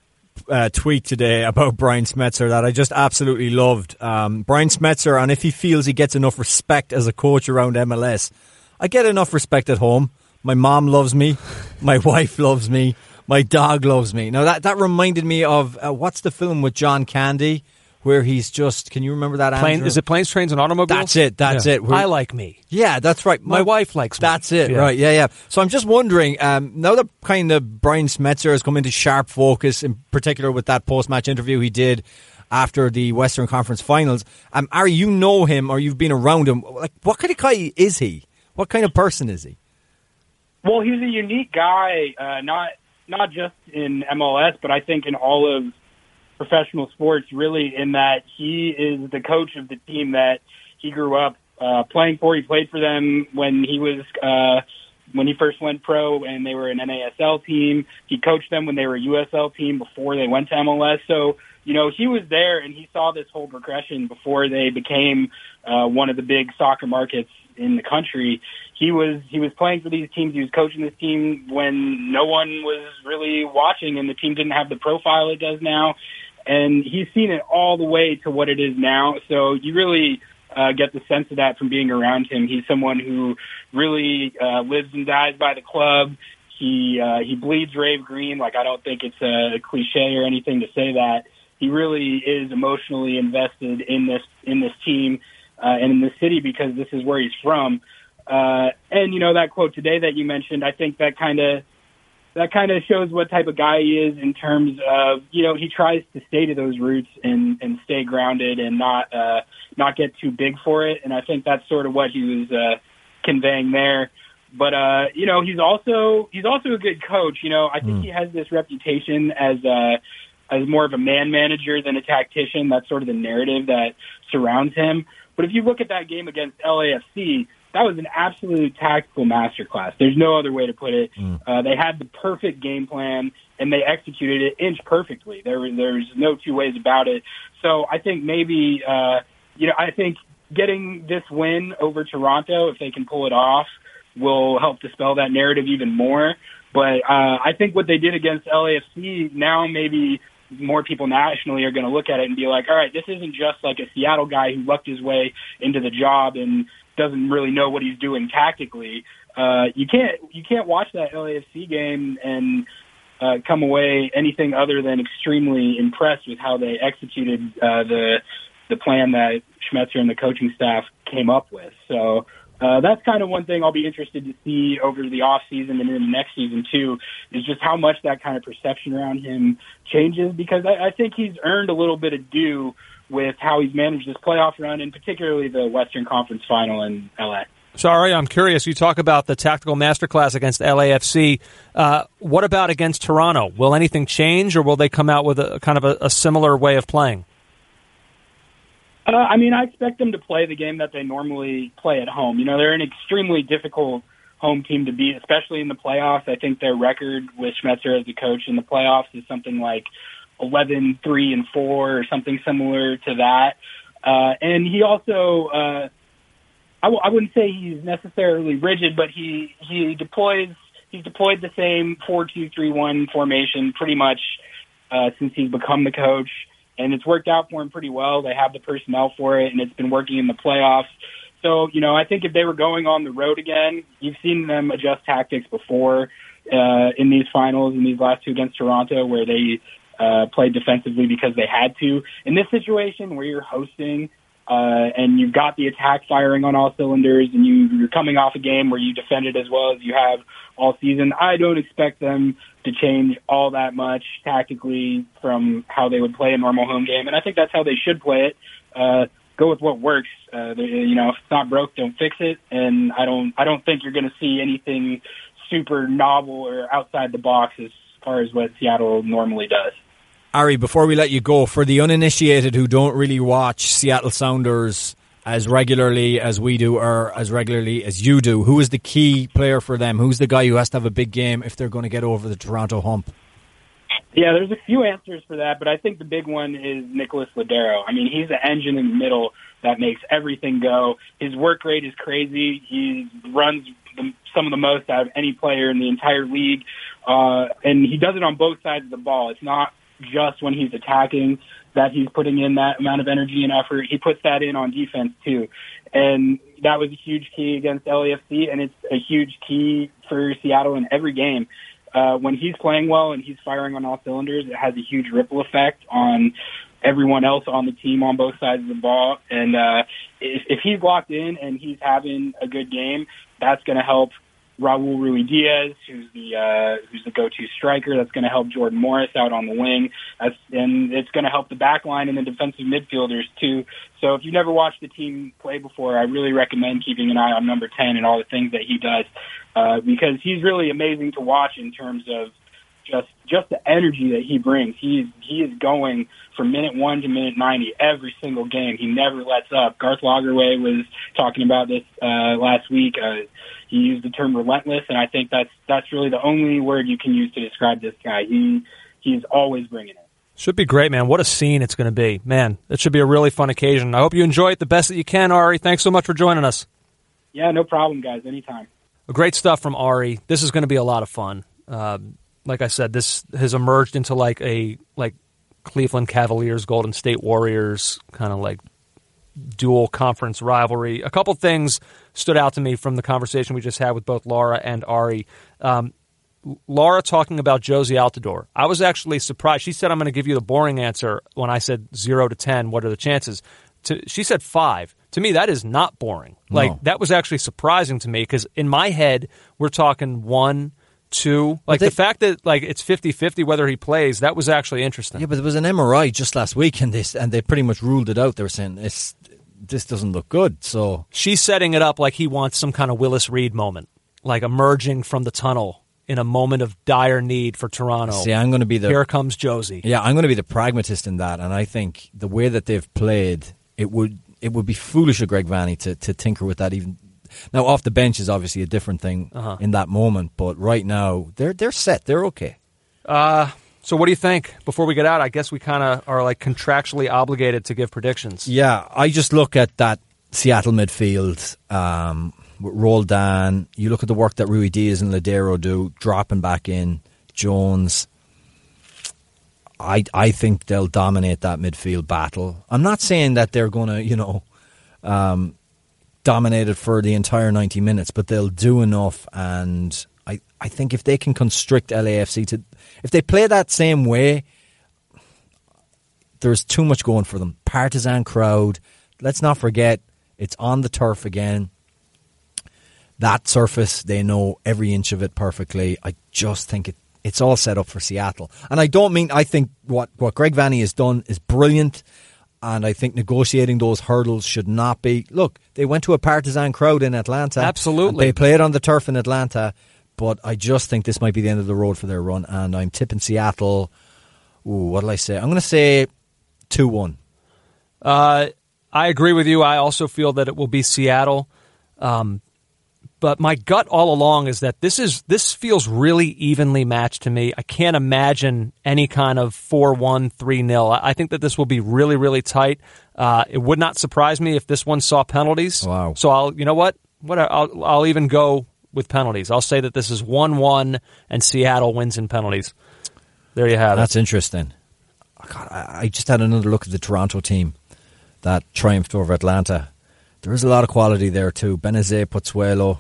uh, tweet today about Brian Smetzer that I just absolutely loved. Um, Brian Smetzer, and if he feels he gets enough respect as a coach around M L S, I get enough respect at home. My mom loves me. My wife loves me. My dog loves me. Now, that, that reminded me of, uh, what's the film with John Candy, where he's just, can you remember that, Plane, is it Planes, Trains, and Automobiles? That's it, that's yeah. it. We're, I like me. Yeah, that's right. My, My wife likes me. That's it, yeah. right, yeah, yeah. So I'm just wondering, um, now that kind of Brian Smetzer has come into sharp focus, in particular with that post-match interview he did after the Western Conference Finals, um, Ari, you know him, or you've been around him. Like, what kind of guy is he? What kind of person is he? Well, he's a unique guy, uh, not not just in M L S, but I think in all of professional sports, really, in that he is the coach of the team that he grew up uh, playing for. He played for them when he was uh, when he first went pro, and they were an N A S L team. He coached them when they were a U S L team before they went to M L S. So, you know, he was there, and he saw this whole progression before they became uh, one of the big soccer markets in the country. He was he was playing for these teams. He was coaching this team when no one was really watching, and the team didn't have the profile it does now. And he's seen it all the way to what it is now. So you really uh, get the sense of that from being around him. He's someone who really uh, lives and dies by the club. He uh, he bleeds rave green. Like, I don't think it's a cliche or anything to say that. He really is emotionally invested in this in this team uh, and in this city because this is where he's from. Uh, and, you know, that quote today that you mentioned, I think that kind of that kind of shows what type of guy he is in terms of, you know, he tries to stay to those roots and, and stay grounded and not uh, not get too big for it. And I think that's sort of what he was uh, conveying there. But, uh, you know, he's also he's also a good coach. You know, I think mm. he has this reputation as uh, as more of a man manager than a tactician. That's sort of the narrative that surrounds him. But if you look at that game against L A F C, that was an absolute tactical masterclass. There's no other way to put it. Mm. Uh, they had the perfect game plan, and they executed it inch perfectly. There, there's no two ways about it. So I think maybe, uh, you know, I think getting this win over Toronto, if they can pull it off, will help dispel that narrative even more. But uh, I think what they did against L A F C, now maybe more people nationally are going to look at it and be like, all right, this isn't just like a Seattle guy who lucked his way into the job and doesn't really know what he's doing tactically. Uh, you can't you can't watch that L A F C game and uh, come away anything other than extremely impressed with how they executed uh, the the plan that Schmetzer and the coaching staff came up with. So uh, that's kind of one thing I'll be interested to see over the off season and in the next season too, is just how much that kind of perception around him changes, because I, I think he's earned a little bit of due with how he's managed this playoff run, and particularly the Western Conference Final in L A. Sorry, I'm curious. You talk about the tactical masterclass against L A F C. Uh, what about against Toronto? Will anything change, or will they come out with a kind of a, a similar way of playing? Uh, I mean, I expect them to play the game that they normally play at home. You know, they're an extremely difficult home team to beat, especially in the playoffs. I think their record with Schmetzer as the coach in the playoffs is something like eleven, three, and four, or something similar to that. Uh, and he also, uh, I, w- I wouldn't say he's necessarily rigid, but he, he deploys, he's deployed the same four two three one formation pretty much uh, since he's become the coach. And it's worked out for him pretty well. They have the personnel for it, and it's been working in the playoffs. So, you know, I think if they were going on the road again, you've seen them adjust tactics before uh, in these finals, in these last two against Toronto, where they Uh, played defensively because they had to. In this situation where you're hosting uh, and you've got the attack firing on all cylinders and you, you're coming off a game where you defended as well as you have all season, I don't expect them to change all that much tactically from how they would play a normal home game. And I think that's how they should play it. Uh, go with what works. Uh, you know, if it's not broke, don't fix it. And I don't, I don't think you're going to see anything super novel or outside the box as far as what Seattle normally does. Ari, before we let you go, for the uninitiated who don't really watch Seattle Sounders as regularly as we do or as regularly as you do, who is the key player for them? Who's the guy who has to have a big game if they're going to get over the Toronto hump? Yeah, there's a few answers for that, but I think the big one is Nicholas Lodeiro. I mean, he's the engine in the middle that makes everything go. His work rate is crazy. He runs the, some of the most out of any player in the entire league, uh, and he does it on both sides of the ball. It's not just when he's attacking that he's putting in that amount of energy and effort. He puts that in on defense too. And that was a huge key against L A F C, and it's a huge key for Seattle in every game. Uh, when he's playing well and he's firing on all cylinders, it has a huge ripple effect on everyone else on the team on both sides of the ball. And uh, if, if he's locked in and he's having a good game, that's going to help Raul Ruidiaz, who's the uh, who's the go-to striker. That's going to help Jordan Morris out on the wing. That's, and it's going to help the back line and the defensive midfielders, too. So if you've never watched the team play before, I really recommend keeping an eye on number ten and all the things that he does, uh, because he's really amazing to watch in terms of just just the energy that he brings. He is, he is going from minute one to minute ninety every single game. He never lets up. Garth Lagerwey was talking about this uh, last week. Uh, he used the term relentless, and I think that's that's really the only word you can use to describe this guy. He he's always bringing it. Should be great, man. What a scene it's going to be. Man, it should be a really fun occasion. I hope you enjoy it the best that you can, Ari. Thanks so much for joining us. Yeah, no problem, guys. Anytime. Great stuff from Ari. This is going to be a lot of fun. Um, like I said, this has emerged into like a like Cleveland Cavaliers, Golden State Warriors kind of like dual conference rivalry. A couple things stood out to me from the conversation we just had with both Laura and Ari. Um, Laura talking about Josie Altidore. I was actually surprised. She said, I'm going to give you the boring answer when I said zero to ten. What are the chances? To, she said five. To me, that is not boring. Like, no. That was actually surprising to me because in my head, we're talking one two. Like they, the fact that like it's fifty-fifty whether he plays, that was actually interesting. Yeah, but there was an M R I just last week, and this, and they pretty much ruled it out. They were saying it's, this doesn't look good. So she's setting it up like he wants some kind of Willis Reed moment, like emerging from the tunnel in a moment of dire need for Toronto. See, I'm going to be the here comes Josie. Yeah, I'm going to be the pragmatist in that, and I think the way that they've played, it would it would be foolish of Greg Vanney to to tinker with that even. Now, off the bench is obviously a different thing uh-huh. in that moment, but right now, they're they're set. They're okay. Uh, so what do you think? Before we get out, I guess we kind of are like contractually obligated to give predictions. Yeah, I just look at that Seattle midfield, um, with Roldan. You look at the work that Rui Diaz and Ladero do, dropping back in, Jones. I I think they'll dominate that midfield battle. I'm not saying that they're going to, you know... Um, dominated for the entire ninety minutes, but they'll do enough, and I, I think if they can constrict L A F C to, if they play that same way, there's too much going for them. Partisan crowd, let's not forget, it's on the turf again. That surface, they know every inch of it perfectly. I just think it, it's all set up for Seattle. And I don't mean, I think what, what Greg Vanney has done is brilliant. And I think negotiating those hurdles should not be... Look, they went to a partisan crowd in Atlanta. Absolutely. They played on the turf in Atlanta. But I just think this might be the end of the road for their run. And I'm tipping Seattle... Ooh, what'll I say? I'm going to say two one. Uh, I agree with you. I also feel that it will be Seattle. Um, but my gut all along is that this is this feels really evenly matched to me. I can't imagine any kind of four one, three nil. I think that this will be really, really tight. Uh, it would not surprise me if this one saw penalties. Wow. So I'll, you know what? What I'll, I'll even go with penalties. I'll say that this is one one and Seattle wins in penalties. There you have it. That's interesting. God, I just had another look at the Toronto team that triumphed over Atlanta. There is a lot of quality there too. Benazet, Pozzuelo,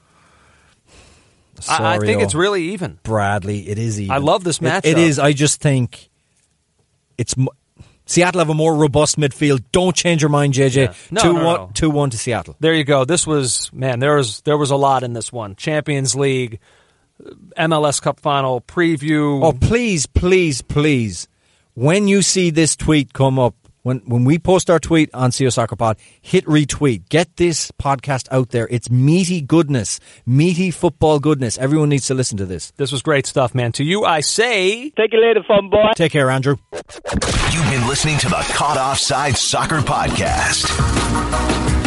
Osorio, I, I think it's really even. Bradley, it is even. I love this matchup. It, it is. I just think it's Seattle have a more robust midfield. Don't change your mind, J J. Yeah. No, two, no, one, no. two one to Seattle. There you go. This was, man, there was there was a lot in this one. Champions League, M L S Cup Final, preview. Oh, please, please, please. When you see this tweet come up, when when we post our tweet on C O Soccer Pod, hit retweet. Get this podcast out there. It's meaty goodness, meaty football goodness. Everyone needs to listen to this. This was great stuff, man. To you, I say... Take it later, fun boy. Take care, Andrew. You've been listening to the Caught Offside Soccer Podcast.